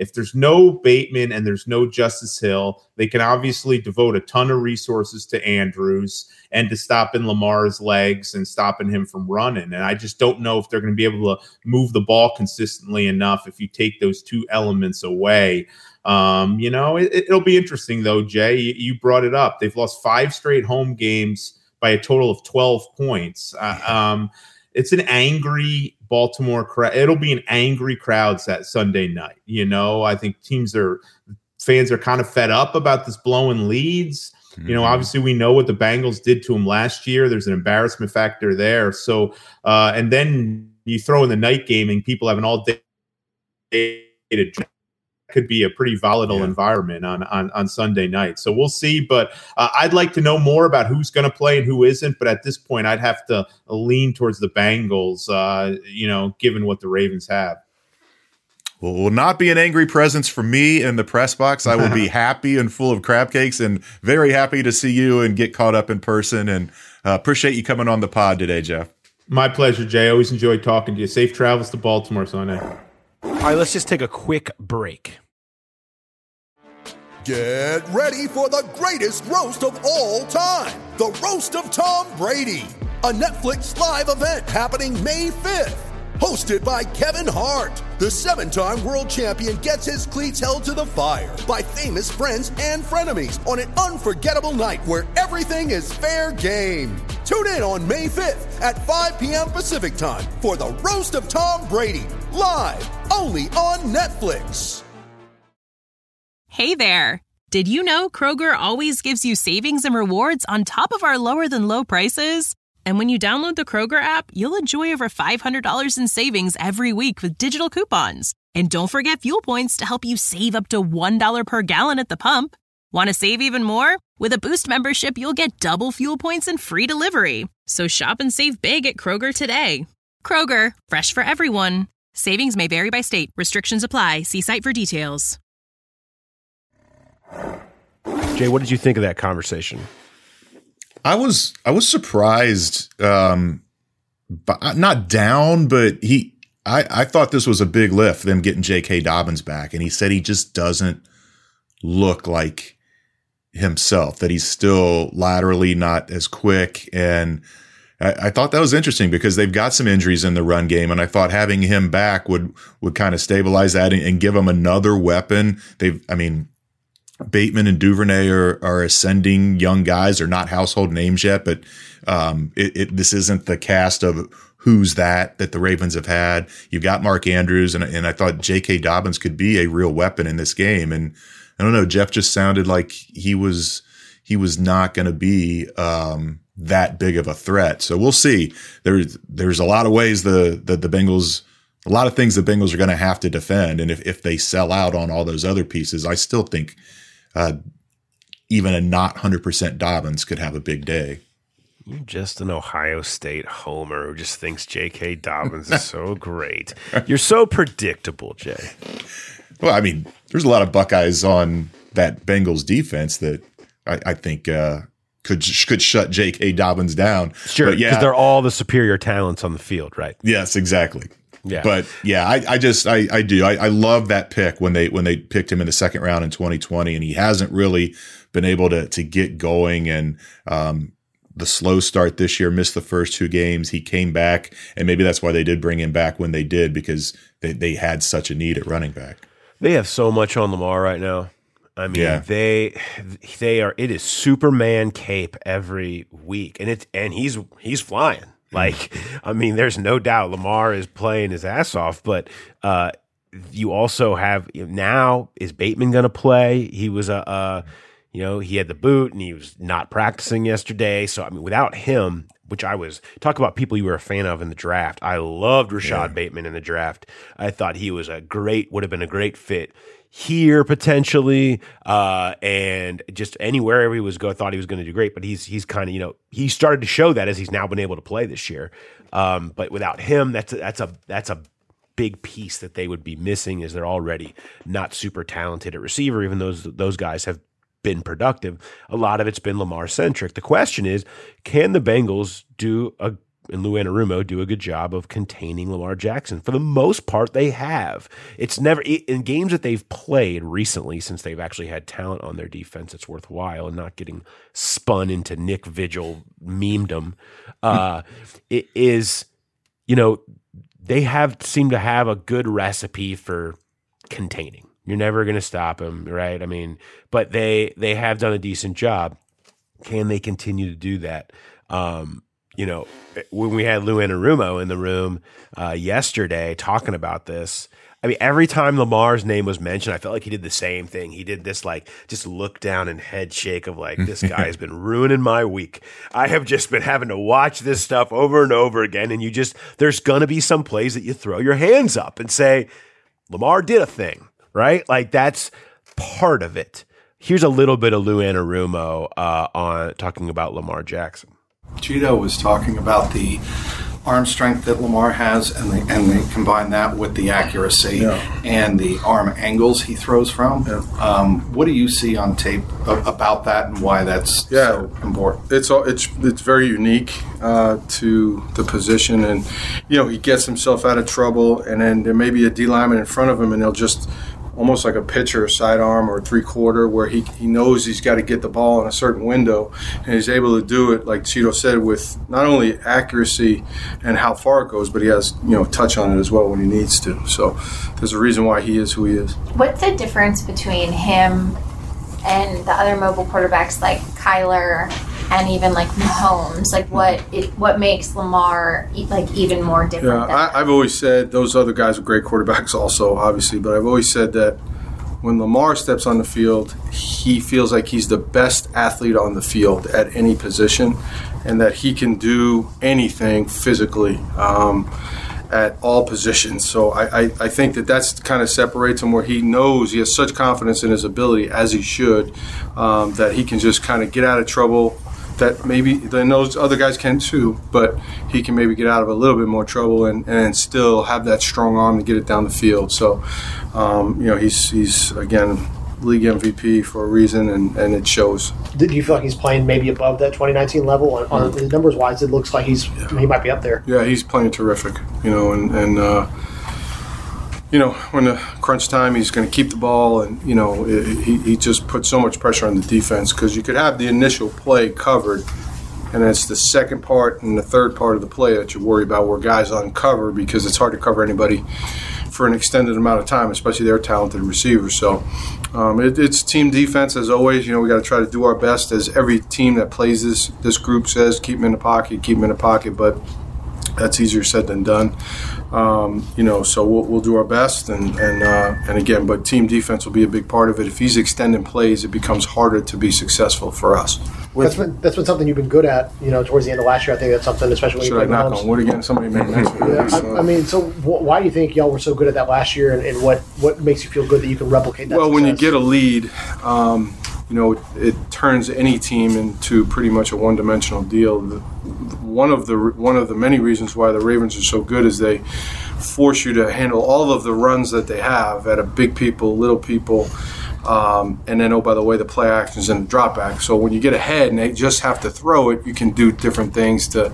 Speaker 15: if there's no Bateman and there's no Justice Hill, they can obviously devote a ton of resources to Andrews and to stopping Lamar's legs and stopping him from running. And I just don't know if they're going to be able to move the ball consistently enough if you take those two elements away. It'll be interesting, though, Jay. You brought it up. They've lost 5 straight home games by a total of 12 points. It's an angry Baltimore crowd. It'll be an angry crowd that Sunday night. I think fans are kind of fed up about this blowing leads. Obviously we know what the Bengals did to them last year. There's an embarrassment factor there. So, and then you throw in the night gaming, people have an all day to could be a pretty volatile environment on Sunday night. So we'll see. But I'd like to know more about who's going to play and who isn't. But at this point, I'd have to lean towards the Bengals, given what the Ravens have.
Speaker 5: Well, will not be an angry presence for me in the press box. I will be happy and full of crab cakes and very happy to see you and get caught up in person. And appreciate you coming on the pod today, Jeff.
Speaker 15: My pleasure, Jay. Always enjoyed talking to you. Safe travels to Baltimore Sunday.
Speaker 8: All right, let's just take a quick break.
Speaker 16: Get ready for the greatest roast of all time, the Roast of Tom Brady, a Netflix live event happening May 5th. Hosted by Kevin Hart, the 7-time world champion gets his cleats held to the fire by famous friends and frenemies on an unforgettable night where everything is fair game. Tune in on May 5th at 5 p.m. Pacific time for the Roast of Tom Brady, live only on Netflix.
Speaker 17: Hey there! Did you know Kroger always gives you savings and rewards on top of our lower-than-low prices? And when you download the Kroger app, you'll enjoy over $500 in savings every week with digital coupons. And don't forget fuel points to help you save up to $1 per gallon at the pump. Want to save even more? With a Boost membership, you'll get double fuel points and free delivery. So shop and save big at Kroger today. Kroger, fresh for everyone. Savings may vary by state. Restrictions apply. See site for details.
Speaker 8: Jay, what did you think of that conversation?
Speaker 5: I was surprised, but not down, but I thought this was a big lift, them getting J.K. Dobbins back. And he said he just doesn't look like himself, that he's still laterally not as quick. And I thought that was interesting because they've got some injuries in the run game. And I thought having him back would kind of stabilize that and give them another weapon. Bateman and Duvernay are ascending young guys. They're not household names yet, but this isn't the cast of who's that the Ravens have had. You've got Mark Andrews, and I thought J.K. Dobbins could be a real weapon in this game. And I don't know, Jeff just sounded like he was not going to be that big of a threat. So we'll see. There's a lot of ways the Bengals. A lot of things the Bengals are going to have to defend, and if they sell out on all those other pieces, I still think even a not 100% Dobbins could have a big day.
Speaker 8: You're just an Ohio State homer who just thinks J.K. Dobbins is so great. You're so predictable, Jay.
Speaker 5: Well, I mean, there's a lot of Buckeyes on that Bengals defense that I think could shut J.K. Dobbins down.
Speaker 8: Sure, because they're all the superior talents on the field, right?
Speaker 5: Yes, exactly.
Speaker 8: Yeah.
Speaker 5: But yeah, I do. I love that pick when they picked him in the second round in 2020, and he hasn't really been able to get going. And the slow start this year, missed the first 2 games. He came back, and maybe that's why they did bring him back when they did, because they had such a need at running back.
Speaker 8: They have so much on Lamar right now. I mean, they are. It is Superman cape every week, and he's flying. Like, I mean, there's no doubt Lamar is playing his ass off, but you also have now, is Bateman going to play? He was he had the boot and he was not practicing yesterday. So, I mean, without him, which talk about people you were a fan of in the draft. I loved Rashad Bateman in the draft. I thought he was would have been a great fit here potentially, and just anywhere he was go, thought he was going to do great. But he's kind of he started to show that as he's now been able to play this year. But without him, that's a big piece that they would be missing, is they're already not super talented at receiver, even though those guys have been productive. A lot of it's been Lamar centric. The question is, can the Bengals do a
Speaker 4: and Lou Anarumo do a good job of containing Lamar Jackson. For the most part, they have. It's never in games that they've played recently, since they've actually had talent on their defense that's worthwhile and not getting spun into Nick Vigil memedom. It is, they seem to have a good recipe for containing. You're never going to stop them, right? I mean, but they have done a decent job. Can they continue to do that? When we had Lou Anarumo in the room yesterday talking about this, I mean, every time Lamar's name was mentioned, I felt like he did the same thing. He did this just look down and head shake of this guy has been ruining my week. I have just been having to watch this stuff over and over again. And there's going to be some plays that you throw your hands up and say, Lamar did a thing, right? That's part of it. Here's a little bit of Lou Anarumo on talking about Lamar Jackson.
Speaker 18: Cheeto was talking about the arm strength that Lamar has, and they combine that with the accuracy and the arm angles he throws from. What do you see on tape about that, and why that's so important?
Speaker 19: It's very unique to the position, and he gets himself out of trouble, and then there may be a D lineman in front of him, and he'll just almost like a pitcher, sidearm or three-quarter, where he knows he's got to get the ball in a certain window, and he's able to do it, like Cheeto said, with not only accuracy and how far it goes, but he has touch on it as well when he needs to. So there's a reason why he is who he is.
Speaker 20: What's the difference between him and the other mobile quarterbacks like Kyler and even Mahomes? What makes Lamar even more different?
Speaker 19: I've always said those other guys are great quarterbacks also, obviously, but I've always said that when Lamar steps on the field, he feels like he's the best athlete on the field at any position, and that he can do anything physically at all positions. So I think that's kind of separates him, where he knows he has such confidence in his ability, as he should, that he can just kind of get out of trouble. That maybe then those other guys can too, but he can maybe get out of a little bit more trouble and still have that strong arm to get it down the field. So, he's again league MVP for a reason, and it shows.
Speaker 6: Do you feel like he's playing maybe above that 2019 level? On the numbers wise, it looks like he might be up there.
Speaker 19: Yeah, he's playing terrific. When the crunch time, he's going to keep the ball, and he just puts so much pressure on the defense, because you could have the initial play covered, and it's the second part and the third part of the play that you worry about, where guys uncover, because it's hard to cover anybody for an extended amount of time, especially their talented receivers. So it's team defense as always. We got to try to do our best, as every team that plays this group says, keep them in the pocket, but that's easier said than done. So we'll do our best, and again, but team defense will be a big part of it. If he's extending plays, it becomes harder to be successful for us.
Speaker 6: That's been something you've been good at, towards the end of last year. I think that's something, especially when
Speaker 19: you play knock on wood again? Somebody made mention.
Speaker 6: So why do you think y'all were so good at that last year, and what makes you feel good that you can replicate that?
Speaker 19: Well,
Speaker 6: success?
Speaker 19: When you get a lead, it turns any team into pretty much a one-dimensional deal. One of the many reasons why the Ravens are so good is they force you to handle all of the runs that they have at a big people, little people, and then, by the way, the play actions and the drop back. So when you get ahead and they just have to throw it, you can do different things to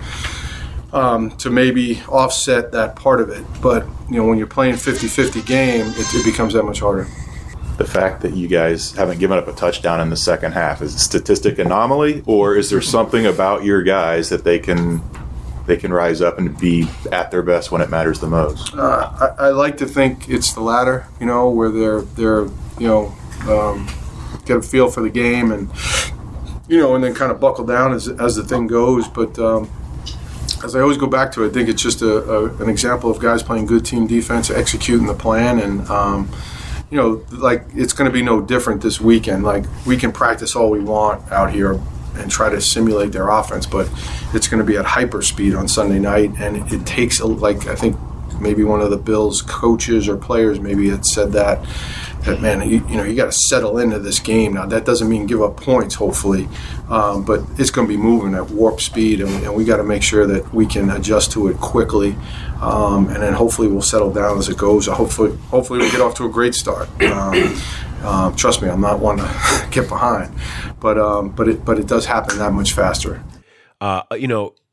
Speaker 19: maybe offset that part of it. But when you're playing 50-50 game, it becomes that much harder.
Speaker 5: The fact that you guys haven't given up a touchdown in the second half, is it a statistic anomaly, or is there something about your guys that they can rise up and be at their best when it matters the most?
Speaker 19: I like to think it's the latter, where they're get a feel for the game, and and then kind of buckle down as the thing goes. But as I always go back to it, I think it's just an example of guys playing good team defense, executing the plan, and it's going to be no different this weekend. We can practice all we want out here and try to simulate their offense, but it's going to be at hyper speed on Sunday night, and it takes I think maybe one of the Bills coaches or players maybe had said that man, you got to settle into this game. Now that doesn't mean give up points, hopefully, but it's going to be moving at warp speed, and we got to make sure that we can adjust to it quickly, and then hopefully we'll settle down as it goes. Hopefully we get off to a great start. Trust me, I'm not one to get behind, but it does happen that much faster.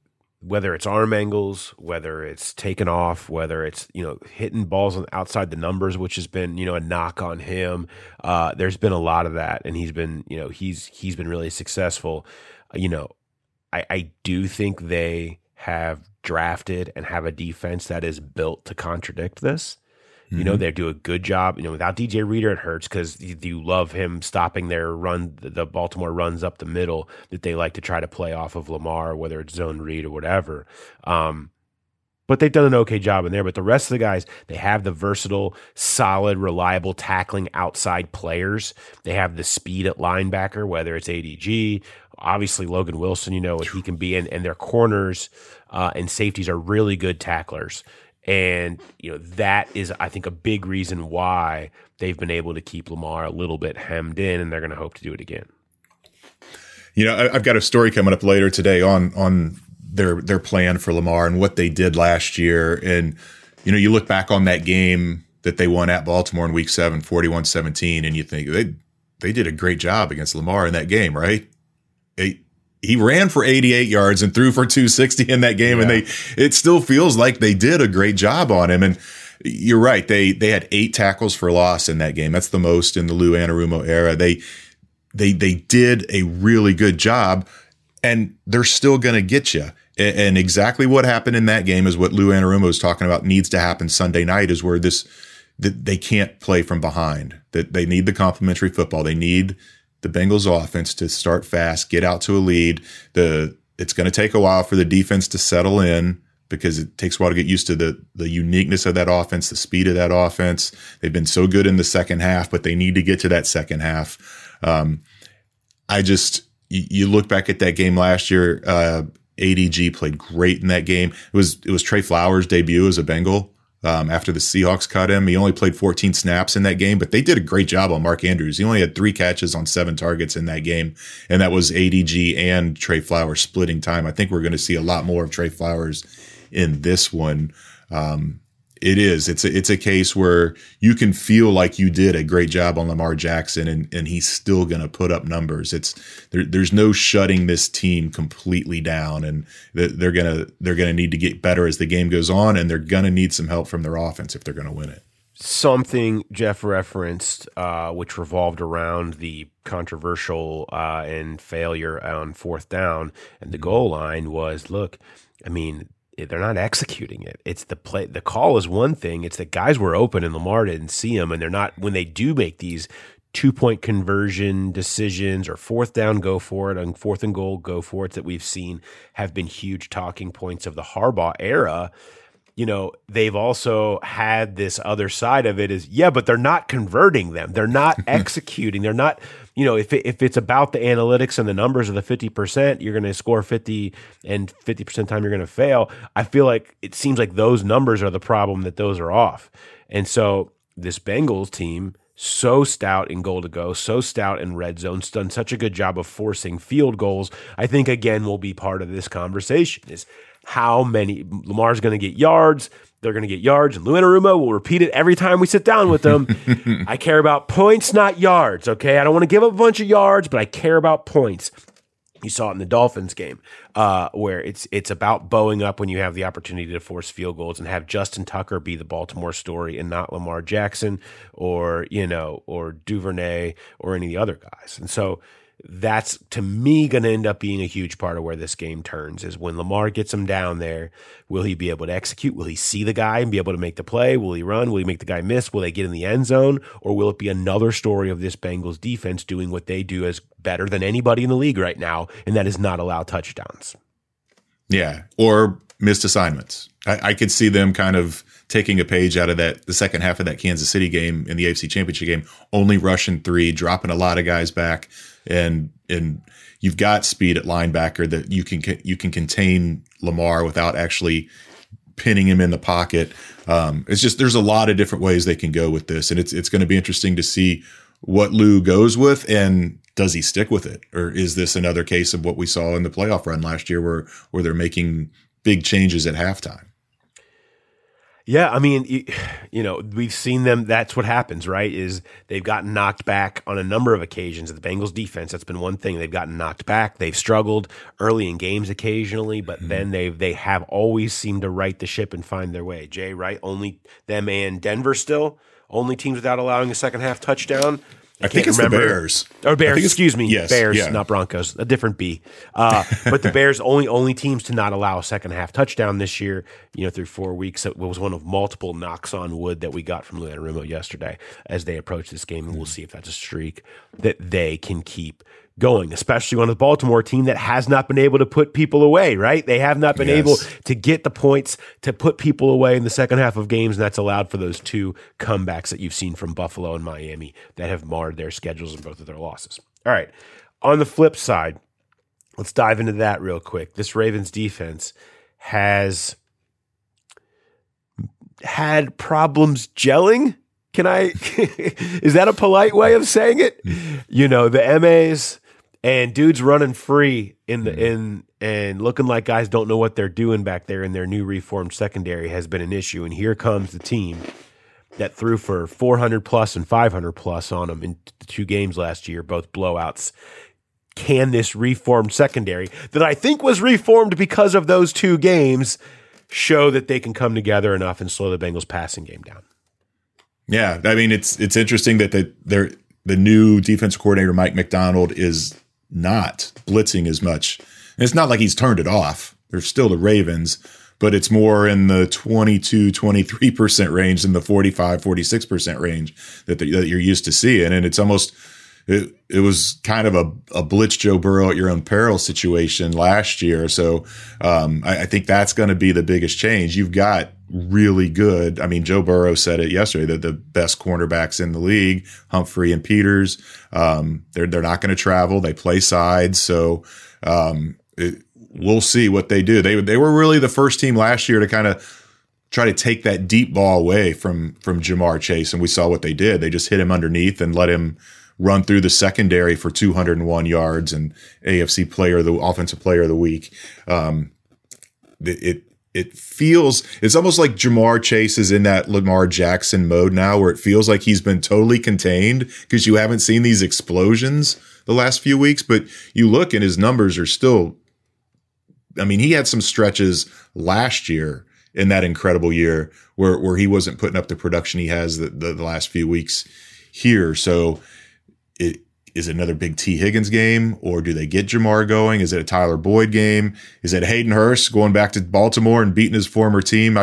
Speaker 8: whether it's arm angles, whether it's taken off, whether it's, hitting balls outside the numbers, which has been, a knock on him. There's been a lot of that, and he's been, he's been really successful. I do think they have drafted and have a defense that is built to contradict this. They do a good job. Without DJ Reader, it hurts because you love him stopping their run, the Baltimore runs up the middle that they like to try to play off of Lamar, whether it's zone read or whatever. But they've done an okay job in there. But the rest of the guys, they have the versatile, solid, reliable tackling outside players. They have the speed at linebacker, whether it's ADG, obviously Logan Wilson, what he can be. And their corners and safeties are really good tacklers. And, that is, I think, a big reason why they've been able to keep Lamar a little bit hemmed in, and they're going to hope to do it again.
Speaker 5: I've got a story coming up later today on their plan for Lamar and what they did last year. And, you look back on that game that they won at Baltimore in Week 7, 41-17, and you think they did a great job against Lamar in that game, right? He ran for 88 yards and threw for 260 in that game. Yeah. And it still feels like they did a great job on him. And you're right. They had 8 tackles for loss in that game. That's the most in the Lou Anarumo era. They did a really good job, and they're still going to get you. And exactly what happened in that game is what Lou Anarumo is talking about needs to happen Sunday night, is where that they can't play from behind, that they need the complementary football. They need the Bengals offense to start fast, get out to a lead. It's going to take a while for the defense to settle in, because it takes a while to get used to the uniqueness of that offense, the speed of that offense. They've been so good in the second half, but they need to get to that second half. You look back at that game last year, ADG played great in that game. It was Trey Flowers' debut as a Bengal. After the Seahawks cut him, he only played 14 snaps in that game, but they did a great job on Mark Andrews. He only had 3 catches on 7 targets in that game, and that was ADG and Trey Flowers splitting time. I think we're going to see a lot more of Trey Flowers in this one. It's a case where you can feel like you did a great job on Lamar Jackson, and he's still going to put up numbers. There's no shutting this team completely down, and they're going to need to get better as the game goes on, and they're going to need some help from their offense if they're going to win it.
Speaker 8: Something Jeff referenced, which revolved around the controversial and failure on 4th down and the goal line, was, look, I mean, they're not executing it. It's the play. The call is one thing. It's that guys were open and Lamar didn't see them. And they're not, when they do make these 2-point conversion decisions or 4th down, go for it, on 4th and goal, go for it, that we've seen have been huge talking points of the Harbaugh era. They've also had this other side of it is, but they're not converting them. They're not executing. They're not, if it's about the analytics and the numbers of the 50%, you're going to score 50 and 50% of the time you're going to fail. I feel like it seems like those numbers are the problem, that those are off. And so this Bengals team, so stout in goal to go, so stout in red zone, done such a good job of forcing field goals, I think, again, will be part of this conversation, is how many Lamar's going to get yards. They're going to get yards, and Lou Anarumo will repeat it every time we sit down with them. I care about points, not yards, okay? I don't want to give up a bunch of yards, but I care about points. You saw it in the Dolphins game, where it's about bowing up when you have the opportunity to force field goals and have Justin Tucker be the Baltimore story and not Lamar Jackson or Duvernay or any of the other guys. And so that's, to me, going to end up being a huge part of where this game turns, is when Lamar gets him down there, will he be able to execute? Will he see the guy and be able to make the play? Will he run? Will he make the guy miss? Will they get in the end zone? Or will it be another story of this Bengals defense doing what they do as better than anybody in the league right now, and that is not allow touchdowns?
Speaker 5: Yeah, or missed assignments. I could see them kind of taking a page out of the second half of that Kansas City game in the AFC Championship game, only rushing 3, dropping a lot of guys back. And you've got speed at linebacker that you can contain Lamar without actually pinning him in the pocket. It's just, there's a lot of different ways they can go with this, and it's going to be interesting to see what Lou goes with, and does he stick with it, or is this another case of what we saw in the playoff run last year, where they're making big changes at halftime?
Speaker 8: Yeah, I mean, we've seen them. That's what happens, right? Is they've gotten knocked back on a number of occasions. The Bengals defense, that's been one thing. They've gotten knocked back. They've struggled early in games occasionally, but then they have always seemed to right the ship and find their way. Jay, right? Only them and Denver still. Only teams without allowing a second half touchdown.
Speaker 5: I think it's remember. The Bears.
Speaker 8: Or Bears, excuse me.
Speaker 5: Yes,
Speaker 8: Bears,
Speaker 5: yeah.
Speaker 8: not Broncos. A different B. But the Bears only teams to not allow a second half touchdown this year, through 4 weeks. It was one of multiple knocks on wood that we got from Lou Anarumo yesterday as they approach this game. And we'll see if that's a streak that they can keep going, especially on a Baltimore team that has not been able to put people away, right? They have not been able to get the points to put people away in the second half of games, and that's allowed for those 2 comebacks that you've seen from Buffalo and Miami that have marred their schedules in both of their losses. All right, on the flip side, let's dive into that real quick. This Ravens defense has had problems gelling. Is that a polite way of saying it? The MAs and dudes running free and looking like guys don't know what they're doing back there in their new reformed secondary has been an issue. And here comes the team that threw for 400 plus and 500 plus on them in the 2 games last year, both blowouts. Can this reformed secondary that I think was reformed because of those 2 games show that they can come together enough and slow the Bengals passing game down?
Speaker 5: Yeah, I mean, it's interesting that the new defensive coordinator, Mike Macdonald, is not blitzing as much. And it's not like he's turned it off. They're still the Ravens, but it's more in the 22-23% range than the 45-46% range that you're used to seeing. And it's almost it was kind of a blitz Joe Burrow at your own peril situation last year. So I think that's going to be the biggest change. You've got really good. I mean, Joe Burrow said it yesterday that the best cornerbacks in the league, Humphrey and Peters, they're not going to travel. They play sides. So we'll see what they do. They were really the first team last year to kind of try to take that deep ball away from Jamar Chase. And we saw what they did. They just hit him underneath and let him run through the secondary for 201 yards and AFC offensive player of the week. It feels, it's almost like Jamar Chase is in that Lamar Jackson mode now where it feels like he's been totally contained because you haven't seen these explosions the last few weeks, but you look and his numbers are still, I mean, he had some stretches last year in that incredible year where he wasn't putting up the production he has the last few weeks here. So is it another big T. Higgins game, or do they get Jamar going? Is it a Tyler Boyd game? Is it Hayden Hurst going back to Baltimore and beating his former team?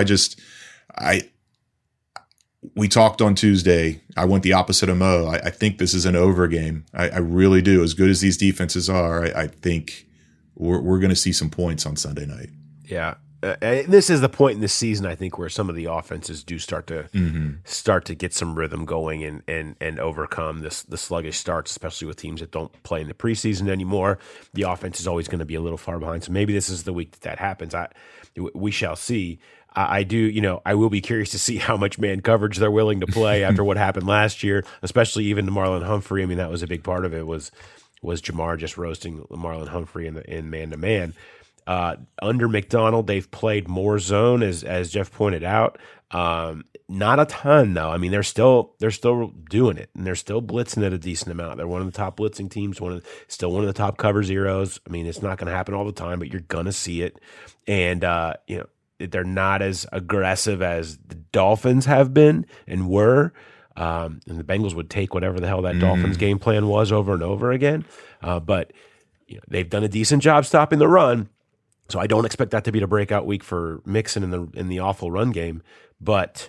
Speaker 5: We talked on Tuesday. I went the opposite of Mo. I think this is an over game. I really do. As good as these defenses are, I think we're going to see some points on Sunday night.
Speaker 8: Yeah. This is the point in the season, I think, where some of the offenses do start to get some rhythm going and overcome the sluggish starts, especially with teams that don't play in the preseason anymore. The offense is always going to be a little far behind. So maybe this is the week that happens. We shall see. I will be curious to see how much man coverage they're willing to play after what happened last year, especially even to Marlon Humphrey. I mean, that was a big part of it was Jamar just roasting Marlon Humphrey in man-to-man. Under McDonald, they've played more zone, as Jeff pointed out. Not a ton, though. I mean, they're still doing it, and they're still blitzing at a decent amount. They're one of the top blitzing teams, still one of the top cover zeros. I mean, it's not going to happen all the time, but you're going to see it. And they're not as aggressive as the Dolphins have been and were. And the Bengals would take whatever the hell that Dolphins game plan was over and over again. But they've done a decent job stopping the run. So I don't expect that to be the breakout week for Mixon in the awful run game, but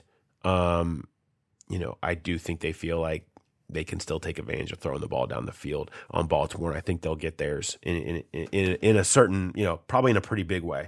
Speaker 8: I do think they feel like they can still take advantage of throwing the ball down the field on Baltimore. And I think they'll get theirs in a certain, probably in a pretty big way.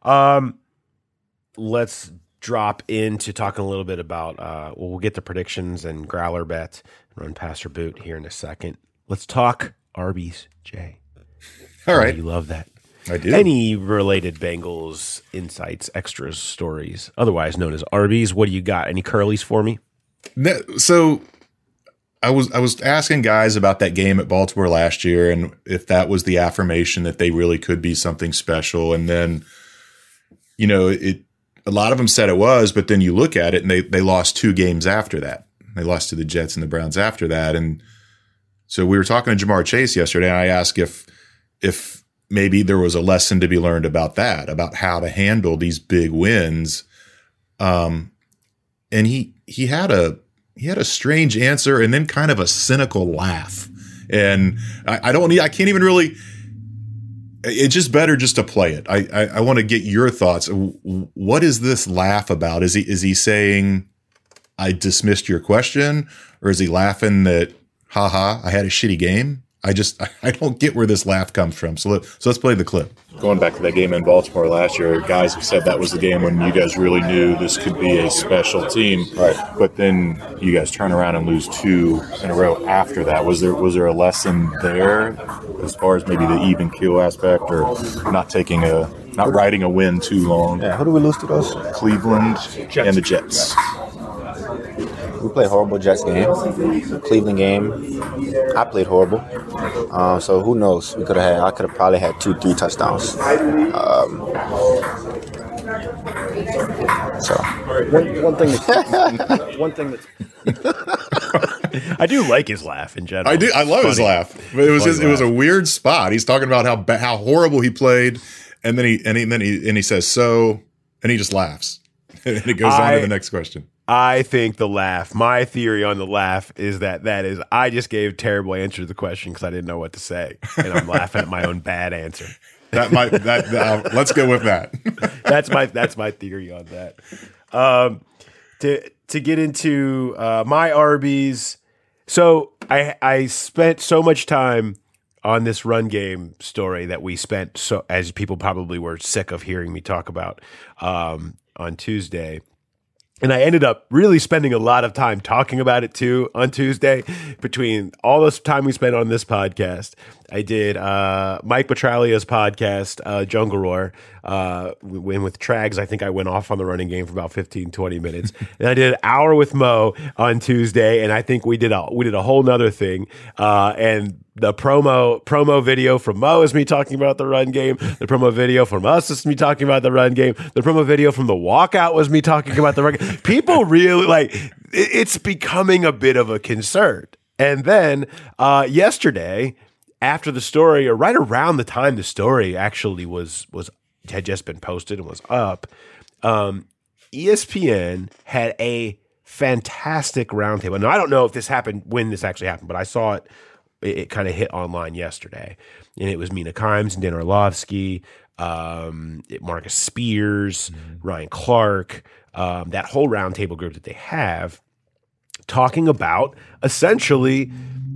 Speaker 8: Let's drop into talking a little bit about we'll get the predictions and growler bet and run Pastor Boot here in a second. Let's talk Arby's, Jay.
Speaker 5: All right,
Speaker 8: you love that.
Speaker 5: I do.
Speaker 8: Any related Bengals insights, extras, stories, otherwise known as Arby's? What do you got? Any curlies for me?
Speaker 5: So I was asking guys about that game at Baltimore last year and if that was the affirmation that they really could be something special. And then, a lot of them said it was, but then you look at it and they lost 2 games after that. They lost to the Jets and the Browns after that. And so we were talking to Jamar Chase yesterday, and I asked if maybe there was a lesson to be learned about that, about how to handle these big wins. And he had a strange answer and then kind of a cynical laugh. And I can't even really, it's just better just to play it. I want to get your thoughts. What is this laugh about? Is he saying, I dismissed your question, or is he laughing that, haha, I had a shitty game? I don't get where this laugh comes from. So let's play the clip.
Speaker 21: Going back to that game in Baltimore last year, guys have said that was the game when you guys really knew this could be a special team. Right. But then you guys turn around and lose 2 in a row after that. Was there a lesson there as far as maybe the even keel aspect, or not riding a win too long?
Speaker 22: Yeah, who do we lose to those?
Speaker 21: Cleveland and the Jets.
Speaker 22: We played horrible Jets game. Cleveland game, I played horrible. So who knows? I could have probably had 2-3 touchdowns.
Speaker 8: One thing that's I do like his laugh in general.
Speaker 5: I love his laugh. But it was a weird spot. He's talking about how horrible he played, and then he says so, and he just laughs, and it goes on to the next question.
Speaker 8: I think my theory on the laugh is that I just gave a terrible answer to the question because I didn't know what to say, and I'm laughing at my own bad answer.
Speaker 5: Let's go with that.
Speaker 8: That's my theory on that. To get into my Arby's, so I spent so much time on this run game story that we spent, so as people probably were sick of hearing me talk about on Tuesday. And I ended up really spending a lot of time talking about it too on Tuesday. Between all this time we spent on this podcast, I did Mike Petralia's podcast, Jungle Roar. When with Trags, I think I went off on the running game for about 15, 20 minutes. And I did an hour with Mo on Tuesday, and I think we did a whole nother thing. And the promo video from Mo is me talking about the run game. The promo video from us is me talking about the run game. The promo video from the walkout was me talking about the run game. People really it's becoming a bit of a concern. And then yesterday, after the story, or right around the time the story actually had just been posted and was up, ESPN had a fantastic roundtable. Now, I don't know if this happened when this actually happened, but I saw it. It kind of hit online yesterday, and it was Mina Kimes and Dan Orlovsky, Marcus Spears, Ryan Clark, that whole roundtable group that they have, talking about essentially,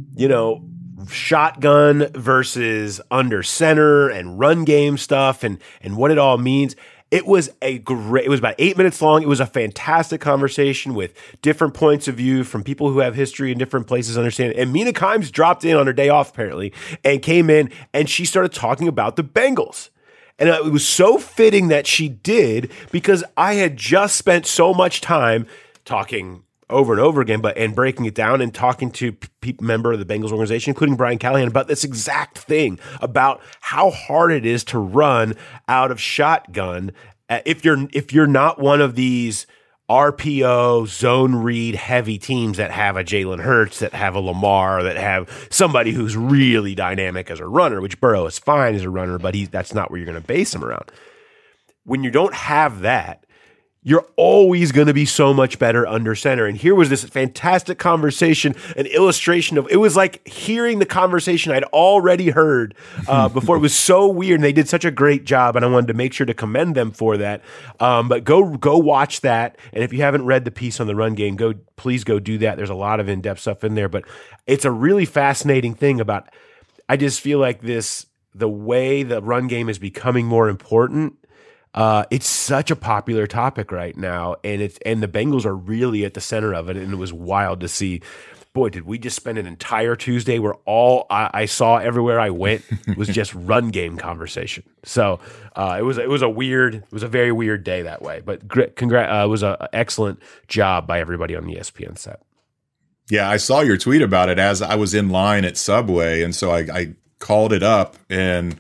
Speaker 8: shotgun versus under center and run game stuff and what it all means. It was about 8 minutes long. It was a fantastic conversation with different points of view from people who have history in different places, understand. And Mina Kimes dropped in on her day off, apparently, and came in and she started talking about the Bengals. And it was so fitting that she did, because I had just spent so much time talking over and over again, and breaking it down and talking to member of the Bengals organization, including Brian Callahan, about this exact thing, about how hard it is to run out of shotgun if you're not one of these RPO zone read heavy teams that have a Jalen Hurts, that have a Lamar, that have somebody who's really dynamic as a runner, which Burrow is fine as a runner, but that's not where you're going to base him around. When you don't have that, you're always going to be so much better under center. And here was this fantastic conversation, an illustration of, it was like hearing the conversation I'd already heard before. It was so weird, and they did such a great job, and I wanted to make sure to commend them for that. But go watch that. And if you haven't read the piece on the run game, please go do that. There's a lot of in-depth stuff in there, but it's a really fascinating thing about, I just feel like the way the run game is becoming more important. It's such a popular topic right now, and the Bengals are really at the center of it, and it was wild to see. Boy, did we just spend an entire Tuesday where all I saw everywhere I went was just run game conversation. So it was a very weird day that way. But it was an excellent job by everybody on the ESPN set.
Speaker 5: Yeah, I saw your tweet about it as I was in line at Subway, and so I called it up, and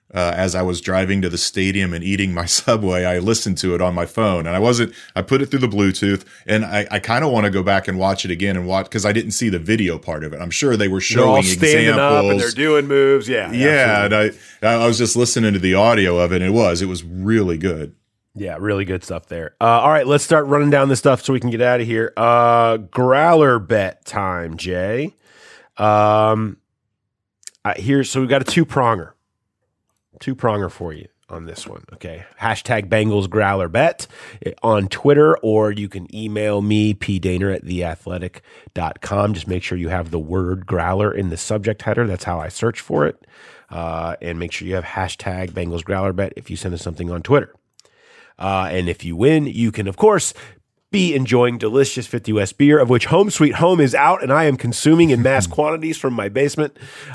Speaker 5: as I was driving to the stadium and eating my Subway. I listened to it on my phone, and I put it through the Bluetooth, and I kind of want to go back and watch it again because I didn't see the video part of it. I'm sure they were showing
Speaker 8: standing
Speaker 5: examples.
Speaker 8: up and they're doing moves. Yeah.
Speaker 5: Yeah. And I was just listening to the audio of it, and it was really good.
Speaker 8: Yeah, really good stuff there. All right, let's start running down this stuff so we can get out of here. Growler bet time, Jay. So we got a two-pronger for you on this one, okay? Hashtag Bengals Growler bet on Twitter, or you can email me, pdaner@theathletic.com. Just make sure you have the word growler in the subject header. That's how I search for it. And make sure you have hashtag Bengals Growler bet if you send us something on Twitter. And if you win, you can, of course, be enjoying delicious 50 West beer, of which Home Sweet Home is out, and I am consuming in mass quantities from my basement.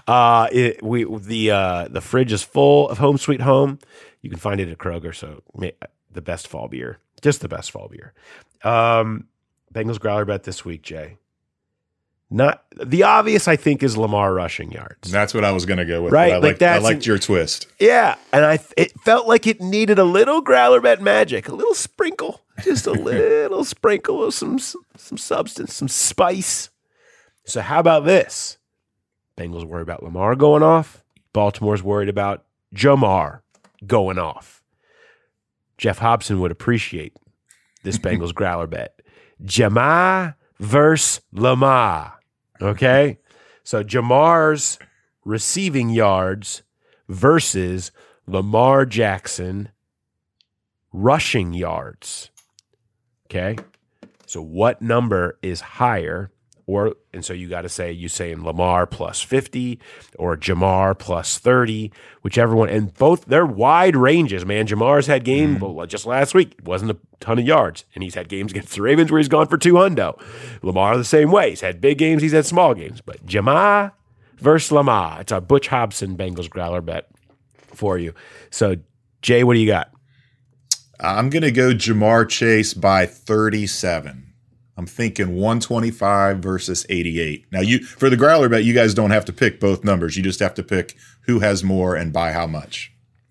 Speaker 8: The fridge is full of Home Sweet Home. You can find it at Kroger. So the best fall beer, just the best fall beer. Bengals Growler bet this week, Jay. Not the obvious, I think, is Lamar rushing yards.
Speaker 5: That's what I was going to go with.
Speaker 8: Right,
Speaker 5: I liked your twist.
Speaker 8: Yeah, and it felt like it needed a little Growler bet magic, a little sprinkle, just a little sprinkle of some substance, some spice. So how about this? Bengals worry about Lamar going off. Baltimore's worried about Jamar going off. Jeff Hobson would appreciate this Bengals Growler bet. Jamar versus Lamar. Okay? So Jamar's receiving yards versus Lamar Jackson rushing yards. Okay? So what number is higher? And so you got to say, you saying Lamar plus 50 or Jamar plus 30, whichever one. And both, they're wide ranges, man. Jamar's had games just last week. It wasn't a ton of yards. And he's had games against the Ravens where he's gone for 200. Lamar the same way. He's had big games. He's had small games. But Jamar versus Lamar. It's a Butch Hobson Bengals Growler bet for you. So, Jay, what do you got?
Speaker 5: I'm going to go Jamar Chase by 37. I'm thinking 125 versus 88. Now, for the Growler bet, you guys don't have to pick both numbers. You just have to pick who has more and by how much.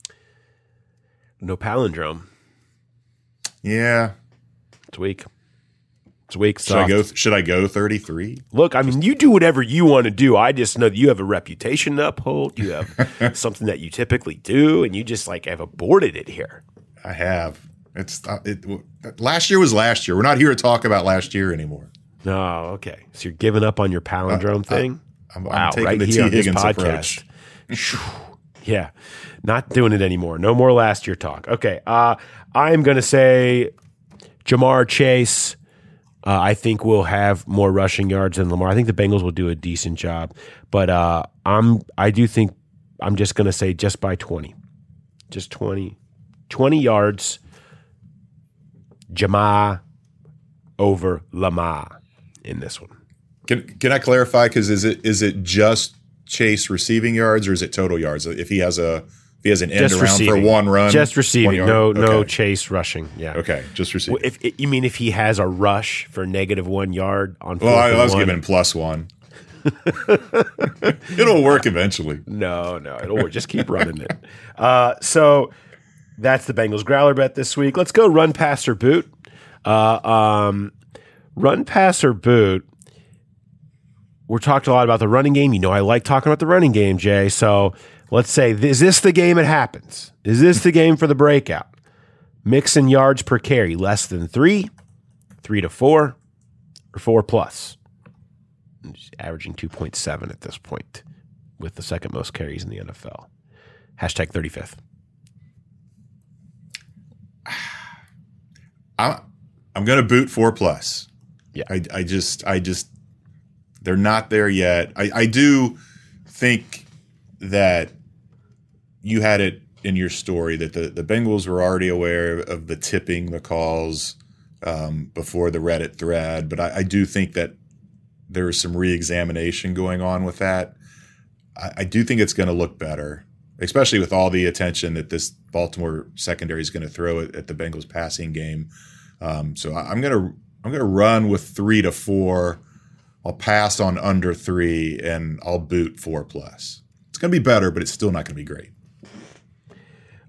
Speaker 8: No palindrome.
Speaker 5: Yeah.
Speaker 8: It's weak. It's weak.
Speaker 5: Should I go 33?
Speaker 8: Look, I mean, you do whatever you want to do. I just know that you have a reputation to uphold. You have something that you typically do, and you just have aborted it here.
Speaker 5: I have. Last year was last year. We're not here to talk about last year anymore.
Speaker 8: No, okay. So you're giving up on your palindrome thing?
Speaker 5: I'm taking the T. Higgins approach.
Speaker 8: Yeah, not doing it anymore. No more last year talk. Okay, I'm going to say Jamar Chase. I think we'll have more rushing yards than Lamar. I think the Bengals will do a decent job, but I do think I'm just going to say just by 20, just 20 yards. Jamar over Lamar in this one.
Speaker 5: Can I clarify? Because is it just Chase receiving yards or is it total yards? If he has an end around for one run,
Speaker 8: just receiving, no Chase rushing. Yeah,
Speaker 5: okay, just receiving.
Speaker 8: If you mean if he has a rush for -1 yard on?
Speaker 5: Well, I was giving +1. It'll work eventually.
Speaker 8: No, it'll work. Just keep running it. So. That's the Bengals Growler bet this week. Let's go run, pass, or boot. Run, pass, or boot. We're talking a lot about the running game. You know I like talking about the running game, Jay. So let's say, is this the game it happens? Is this the game for the breakout? Mixing yards per carry, less than 3, 3 to 4, or 4+. Averaging 2.7 at this point with the second most carries in the NFL. Hashtag 35th.
Speaker 5: I'm going to boot 4+.
Speaker 8: Yeah,
Speaker 5: I just they're not there yet. I do think that you had it in your story that the Bengals were already aware of the tipping the calls before the Reddit thread, but I do think that there is some re-examination going on with that. I do think it's going to look better, especially with all the attention that this Baltimore secondary is going to throw at the Bengals passing game. So I'm gonna run with 3 to 4. I'll pass on under 3, and I'll boot 4+. It's going to be better, but it's still not going to be great.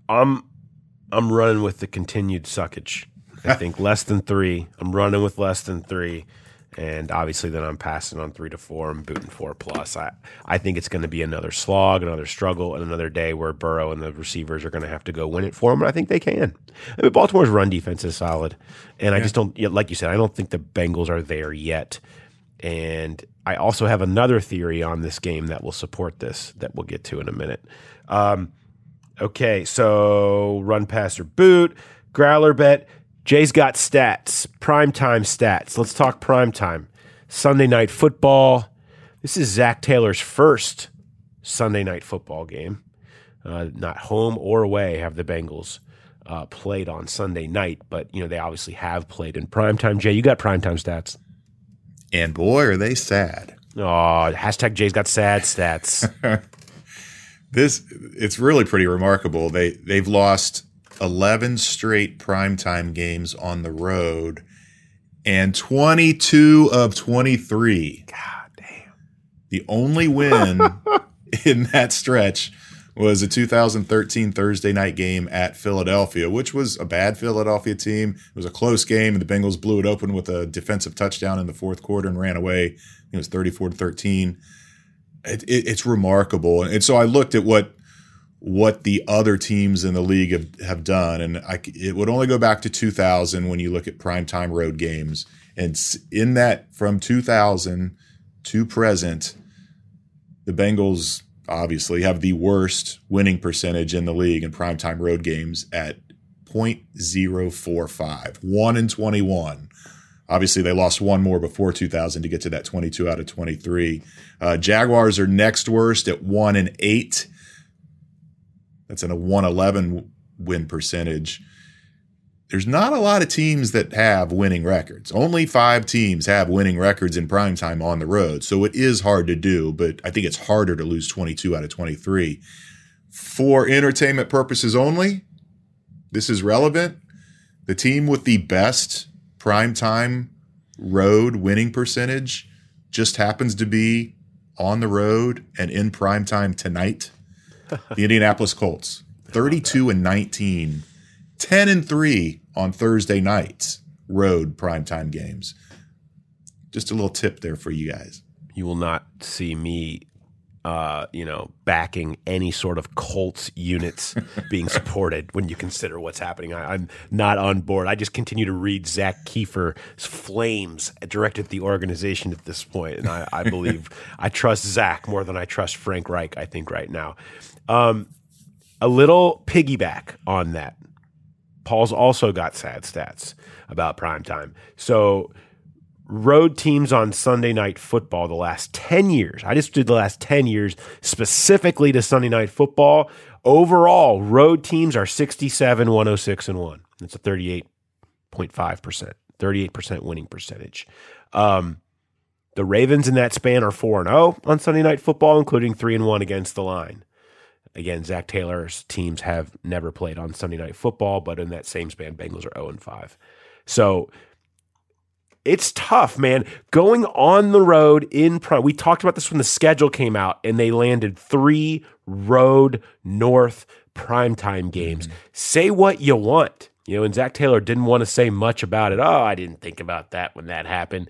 Speaker 8: I'm running with the continued suckage. I think less than 3. I'm running with less than 3. And obviously then I'm passing on 3 to 4. I'm booting 4+. I think it's going to be another slog, another struggle, and another day where Burrow and the receivers are going to have to go win it for them. And I think they can. I mean, Baltimore's run defense is solid. And I just don't, like you said, I don't think the Bengals are there yet. And I also have another theory on this game that will support this that we'll get to in a minute. Okay, so run, pass, or boot. Growler bet. Jay's got stats, primetime stats. Let's talk primetime. Sunday Night Football. This is Zach Taylor's first Sunday Night Football game. Not home or away have the Bengals played on Sunday night, but they obviously have played in primetime. Jay, you got primetime stats.
Speaker 5: And boy, are they sad.
Speaker 8: Oh, hashtag Jay's got sad stats.
Speaker 5: It's really pretty remarkable. They've lost 11 straight primetime games on the road, and 22 of 23.
Speaker 8: God damn.
Speaker 5: The only win in that stretch was a 2013 Thursday night game at Philadelphia, which was a bad Philadelphia team. It was a close game, and the Bengals blew it open with a defensive touchdown in the fourth quarter and ran away. It was 34-13. It's remarkable. And so I looked at what the other teams in the league have done. And it would only go back to 2000 when you look at primetime road games. And in that, from 2000 to present, the Bengals obviously have the worst winning percentage in the league in primetime road games at .045, 1-21. Obviously, they lost one more before 2000 to get to that 22 out of 23. Jaguars are next worst at 1-8. That's in a 111 win percentage. There's not a lot of teams that have winning records. Only 5 teams have winning records in primetime on the road. So it is hard to do, but I think it's harder to lose 22 out of 23. For entertainment purposes only, this is relevant. The team with the best primetime road winning percentage just happens to be on the road and in primetime tonight. The Indianapolis Colts, 32-19, 10-3 on Thursday nights, road primetime games. Just a little tip there for you guys.
Speaker 8: You will not see me, backing any sort of Colts units being supported when you consider what's happening. I'm not on board. I just continue to read Zach Kiefer's flames directed at the organization at this point, and I believe I trust Zach more than I trust Frank Reich, I think, right now. A little piggyback on that. Paul's also got sad stats about primetime. So road teams on Sunday Night Football the last 10 years. I just did the last 10 years specifically to Sunday Night Football. Overall, road teams are 67, 106, and 1. That's a 38.5%, 38% winning percentage. The Ravens in that span are 4-0 on Sunday Night Football, including 3-1 against the line. Again, Zach Taylor's teams have never played on Sunday Night Football, but in that same span, Bengals are 0-5. So it's tough, man. Going on the road in prime. We talked about this when the schedule came out, and they landed 3 road north primetime games. Say what you want. And Zach Taylor didn't want to say much about it. Oh, I didn't think about that when that happened.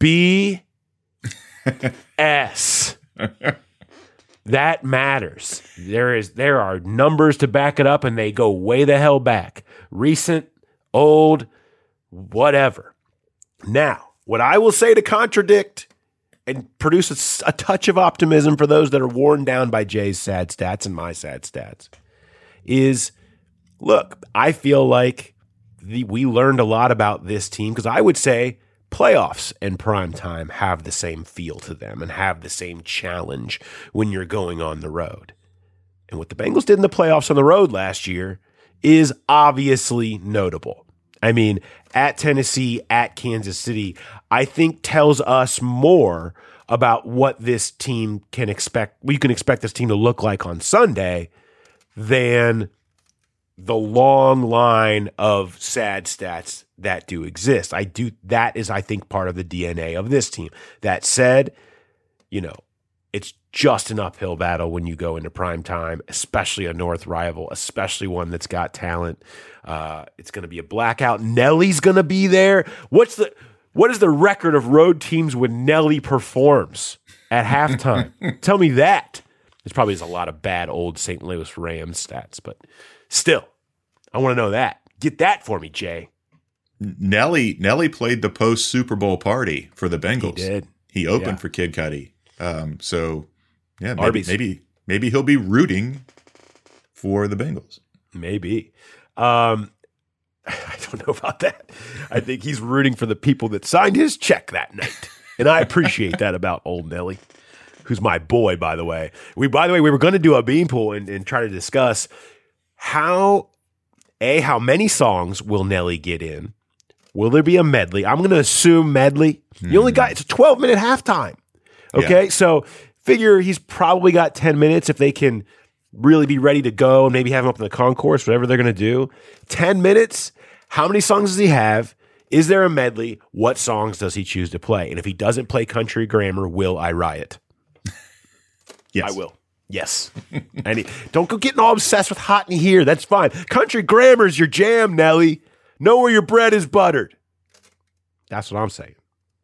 Speaker 8: BS. That matters. There are numbers to back it up, and they go way the hell back. Recent, old, whatever. Now, what I will say to contradict and produce a touch of optimism for those that are worn down by Jay's sad stats and my sad stats is, look, I feel like we learned a lot about this team because I would say playoffs and primetime have the same feel to them and have the same challenge when you're going on the road. And what the Bengals did in the playoffs on the road last year is obviously notable. I mean, at Tennessee, at Kansas City, I think tells us more about what this team can expect. We can expect this team to look like on Sunday than the long line of sad stats that do exist. That is, I think, part of the DNA of this team. That said, it's just an uphill battle when you go into prime time, especially a North rival, especially one that's got talent. It's going to be a blackout. Nelly's going to be there. What is the record of road teams when Nelly performs at halftime? Tell me that. There's probably a lot of bad old St. Louis Rams stats, but still, I want to know that. Get that for me, Jay.
Speaker 5: Nelly played the post Super Bowl party for the Bengals.
Speaker 8: He did.
Speaker 5: He opened for Kid Cudi. So yeah,
Speaker 8: Arby's.
Speaker 5: maybe he'll be rooting for the Bengals.
Speaker 8: Maybe. I don't know about that. I think he's rooting for the people that signed his check that night. And I appreciate that about old Nelly, who's my boy, by the way. We were going to do a bean pool and try to discuss how many songs will Nelly get in? Will there be a medley? I'm going to assume medley. You only got, it's a 12-minute halftime. Okay, so figure he's probably got 10 minutes if they can really be ready to go and maybe have him up in the concourse, whatever they're going to do. 10 minutes? How many songs does he have? Is there a medley? What songs does he choose to play? And if he doesn't play Country Grammar, will I riot?
Speaker 5: Yes.
Speaker 8: I will. Yes. Don't go getting all obsessed with Hot in Here. That's fine. Country Grammar's your jam, Nelly. Know where your bread is buttered. That's what I'm saying.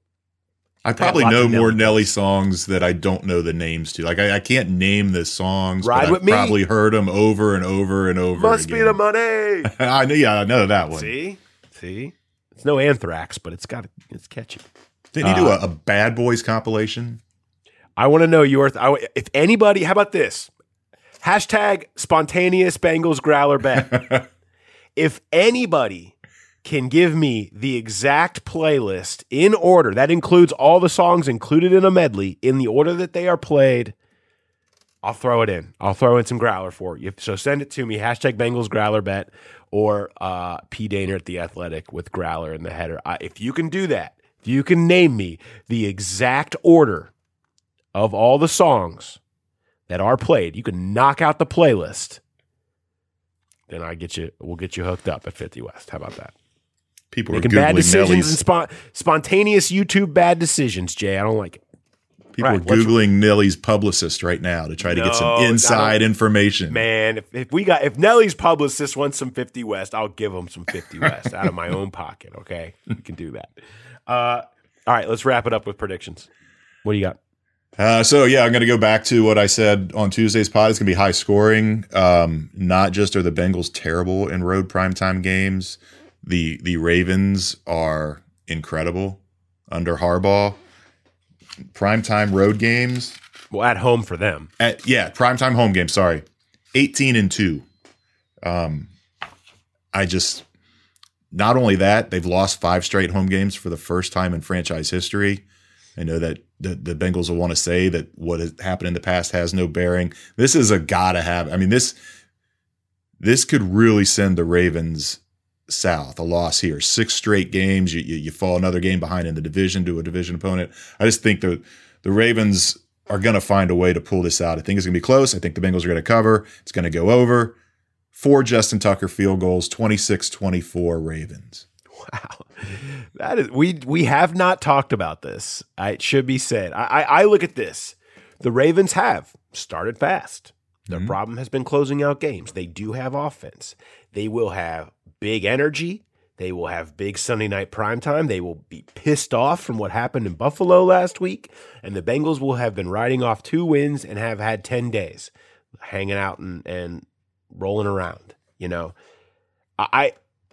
Speaker 5: I probably know more Nelly songs that I don't know the names to. Like I can't name the songs,
Speaker 8: Ride
Speaker 5: but
Speaker 8: with
Speaker 5: I've
Speaker 8: me.
Speaker 5: Probably heard them over and over and over.
Speaker 8: Must
Speaker 5: again.
Speaker 8: be the money.
Speaker 5: I know that one.
Speaker 8: See, it's no Anthrax, but it's catchy.
Speaker 5: Didn't he do a Bad Boys compilation?
Speaker 8: I want to know if anybody. How about this? Hashtag spontaneous Bengals growler bet. If anybody can give me the exact playlist in order, that includes all the songs included in a medley in the order that they are played, I'll throw it in. I'll throw in some growler for you. So send it to me, hashtag Bengals growler bet, or P. Daner at The Athletic with growler in the header. If you can do that, if you can name me the exact order of all the songs that are played, you can knock out the playlist, then we'll get you hooked up at 50 West. How about that?
Speaker 5: People
Speaker 8: making
Speaker 5: are
Speaker 8: bad
Speaker 5: Googling
Speaker 8: decisions
Speaker 5: Nelly's.
Speaker 8: and spontaneous YouTube bad decisions, Jay. I don't like it.
Speaker 5: People are Googling Nelly's publicist right now to try to get some inside information.
Speaker 8: Man, if Nelly's publicist wants some 50 West, I'll give him some 50 West out of my own pocket. Okay, we can do that. All right, let's wrap it up with predictions. What do you got?
Speaker 5: I'm going to go back to what I said on Tuesday's pod. It's going to be high scoring. Not just are the Bengals terrible in road primetime games. The Ravens are incredible under Harbaugh. Primetime road games.
Speaker 8: Well, at home for them.
Speaker 5: Primetime home games. Sorry, 18-2. Not only that, they've lost 5 straight home games for the first time in franchise history. I know that the Bengals will want to say that what has happened in the past has no bearing. This is a gotta have. I mean, this could really send the Ravens south. A loss here, 6 straight games. You fall another game behind in the division to a division opponent. I just think the Ravens are going to find a way to pull this out. I think it's going to be close. I think the Bengals are going to cover. It's going to go over. 4 Justin Tucker field goals, 26-24 Ravens.
Speaker 8: Wow. That is we have not talked about this. It should be said. I look at this. The Ravens have started fast. Their problem has been closing out games. They do have offense. They will have big energy. They will have big Sunday night primetime. They will be pissed off from what happened in Buffalo last week. And the Bengals will have been riding off 2 wins and have had 10 days hanging out and rolling around. You know, I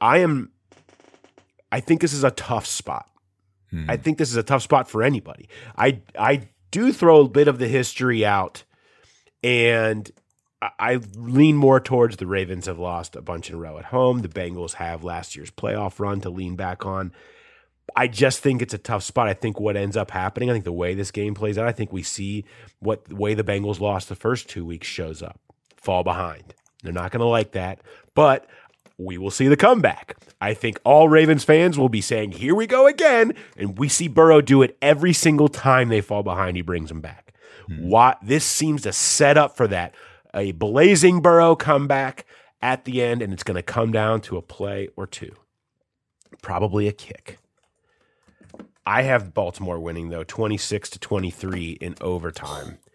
Speaker 8: think this is a tough spot. I think this is a tough spot for anybody. I do throw a bit of the history out, and I lean more towards the Ravens have lost a bunch in a row at home. The Bengals have last year's playoff run to lean back on. I just think it's a tough spot. I think what ends up happening, I think the way this game plays out, I think we see what the way the Bengals lost the first 2 weeks shows up. Fall behind. They're not going to like that, but we will see the comeback. I think all Ravens fans will be saying, here we go again, and we see Burrow do it every single time they fall behind. He brings them back. This seems to set up for that. A blazing Burrow comeback at the end, and it's going to come down to a play or 2. Probably a kick. I have Baltimore winning, though, 26-23 in overtime.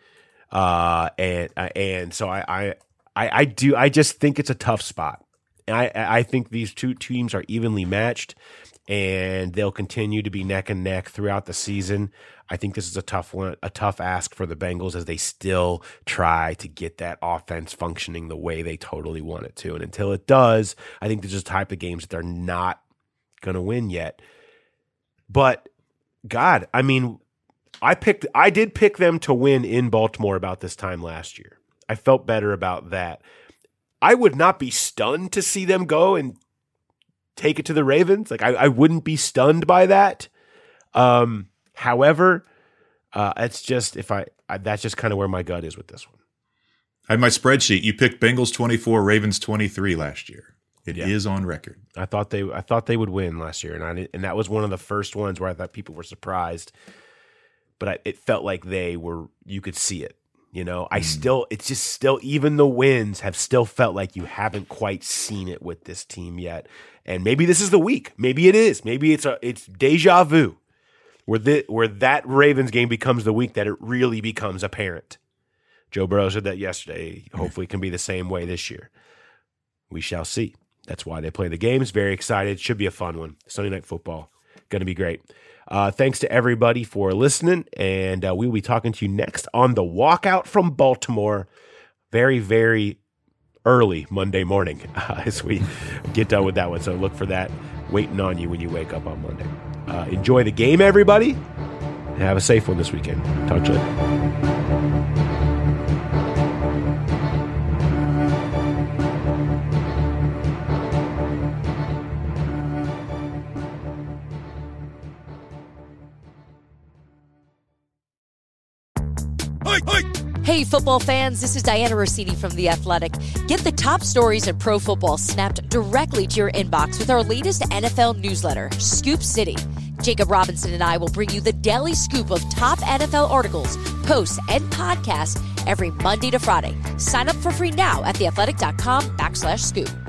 Speaker 4: And so I just think it's a tough spot. I think these two teams are evenly matched, and they'll continue to be neck and neck throughout the season. I think this is a tough ask for the Bengals as they still try to get that offense functioning the way they totally want it to. And until it does, I think there's just a type of games that they're not going to win yet. But God, I mean, I did pick them to win in Baltimore about this time last year. I felt better about that. I would not be stunned to see them go and take it to the Ravens. Like I wouldn't be stunned by that. However, it's just that's just kind of where my gut is with this one.
Speaker 5: I had my spreadsheet. You picked Bengals 24, Ravens 23 last year. It is on record.
Speaker 4: I thought they would win last year, and that was one of the first ones where I thought people were surprised. But it felt like they were. You could see it. You know, it's just still, even the wins have still felt like you haven't quite seen it with this team yet. And maybe this is the week. Maybe it is. Maybe it's deja vu, where that Ravens game becomes the week that it really becomes apparent. Joe Burrow said that yesterday. Hopefully, it can be the same way this year. We shall see. That's why they play the games. Very excited. Should be a fun one. Sunday Night Football. Going to be great. Thanks to everybody for listening, and we'll be talking to you next on the walkout from Baltimore very, very early Monday morning as we get done with that one. So look for that waiting on you when you wake up on Monday. Enjoy the game, everybody, and have a safe one this weekend. Talk to you later.
Speaker 1: Hey, football fans, this is Diana Rossini from The Athletic. Get the top stories in pro football snapped directly to your inbox with our latest NFL newsletter, Scoop City. Jacob Robinson and I will bring you the daily scoop of top NFL articles, posts, and podcasts every Monday to Friday. Sign up for free now at theathletic.com/scoop.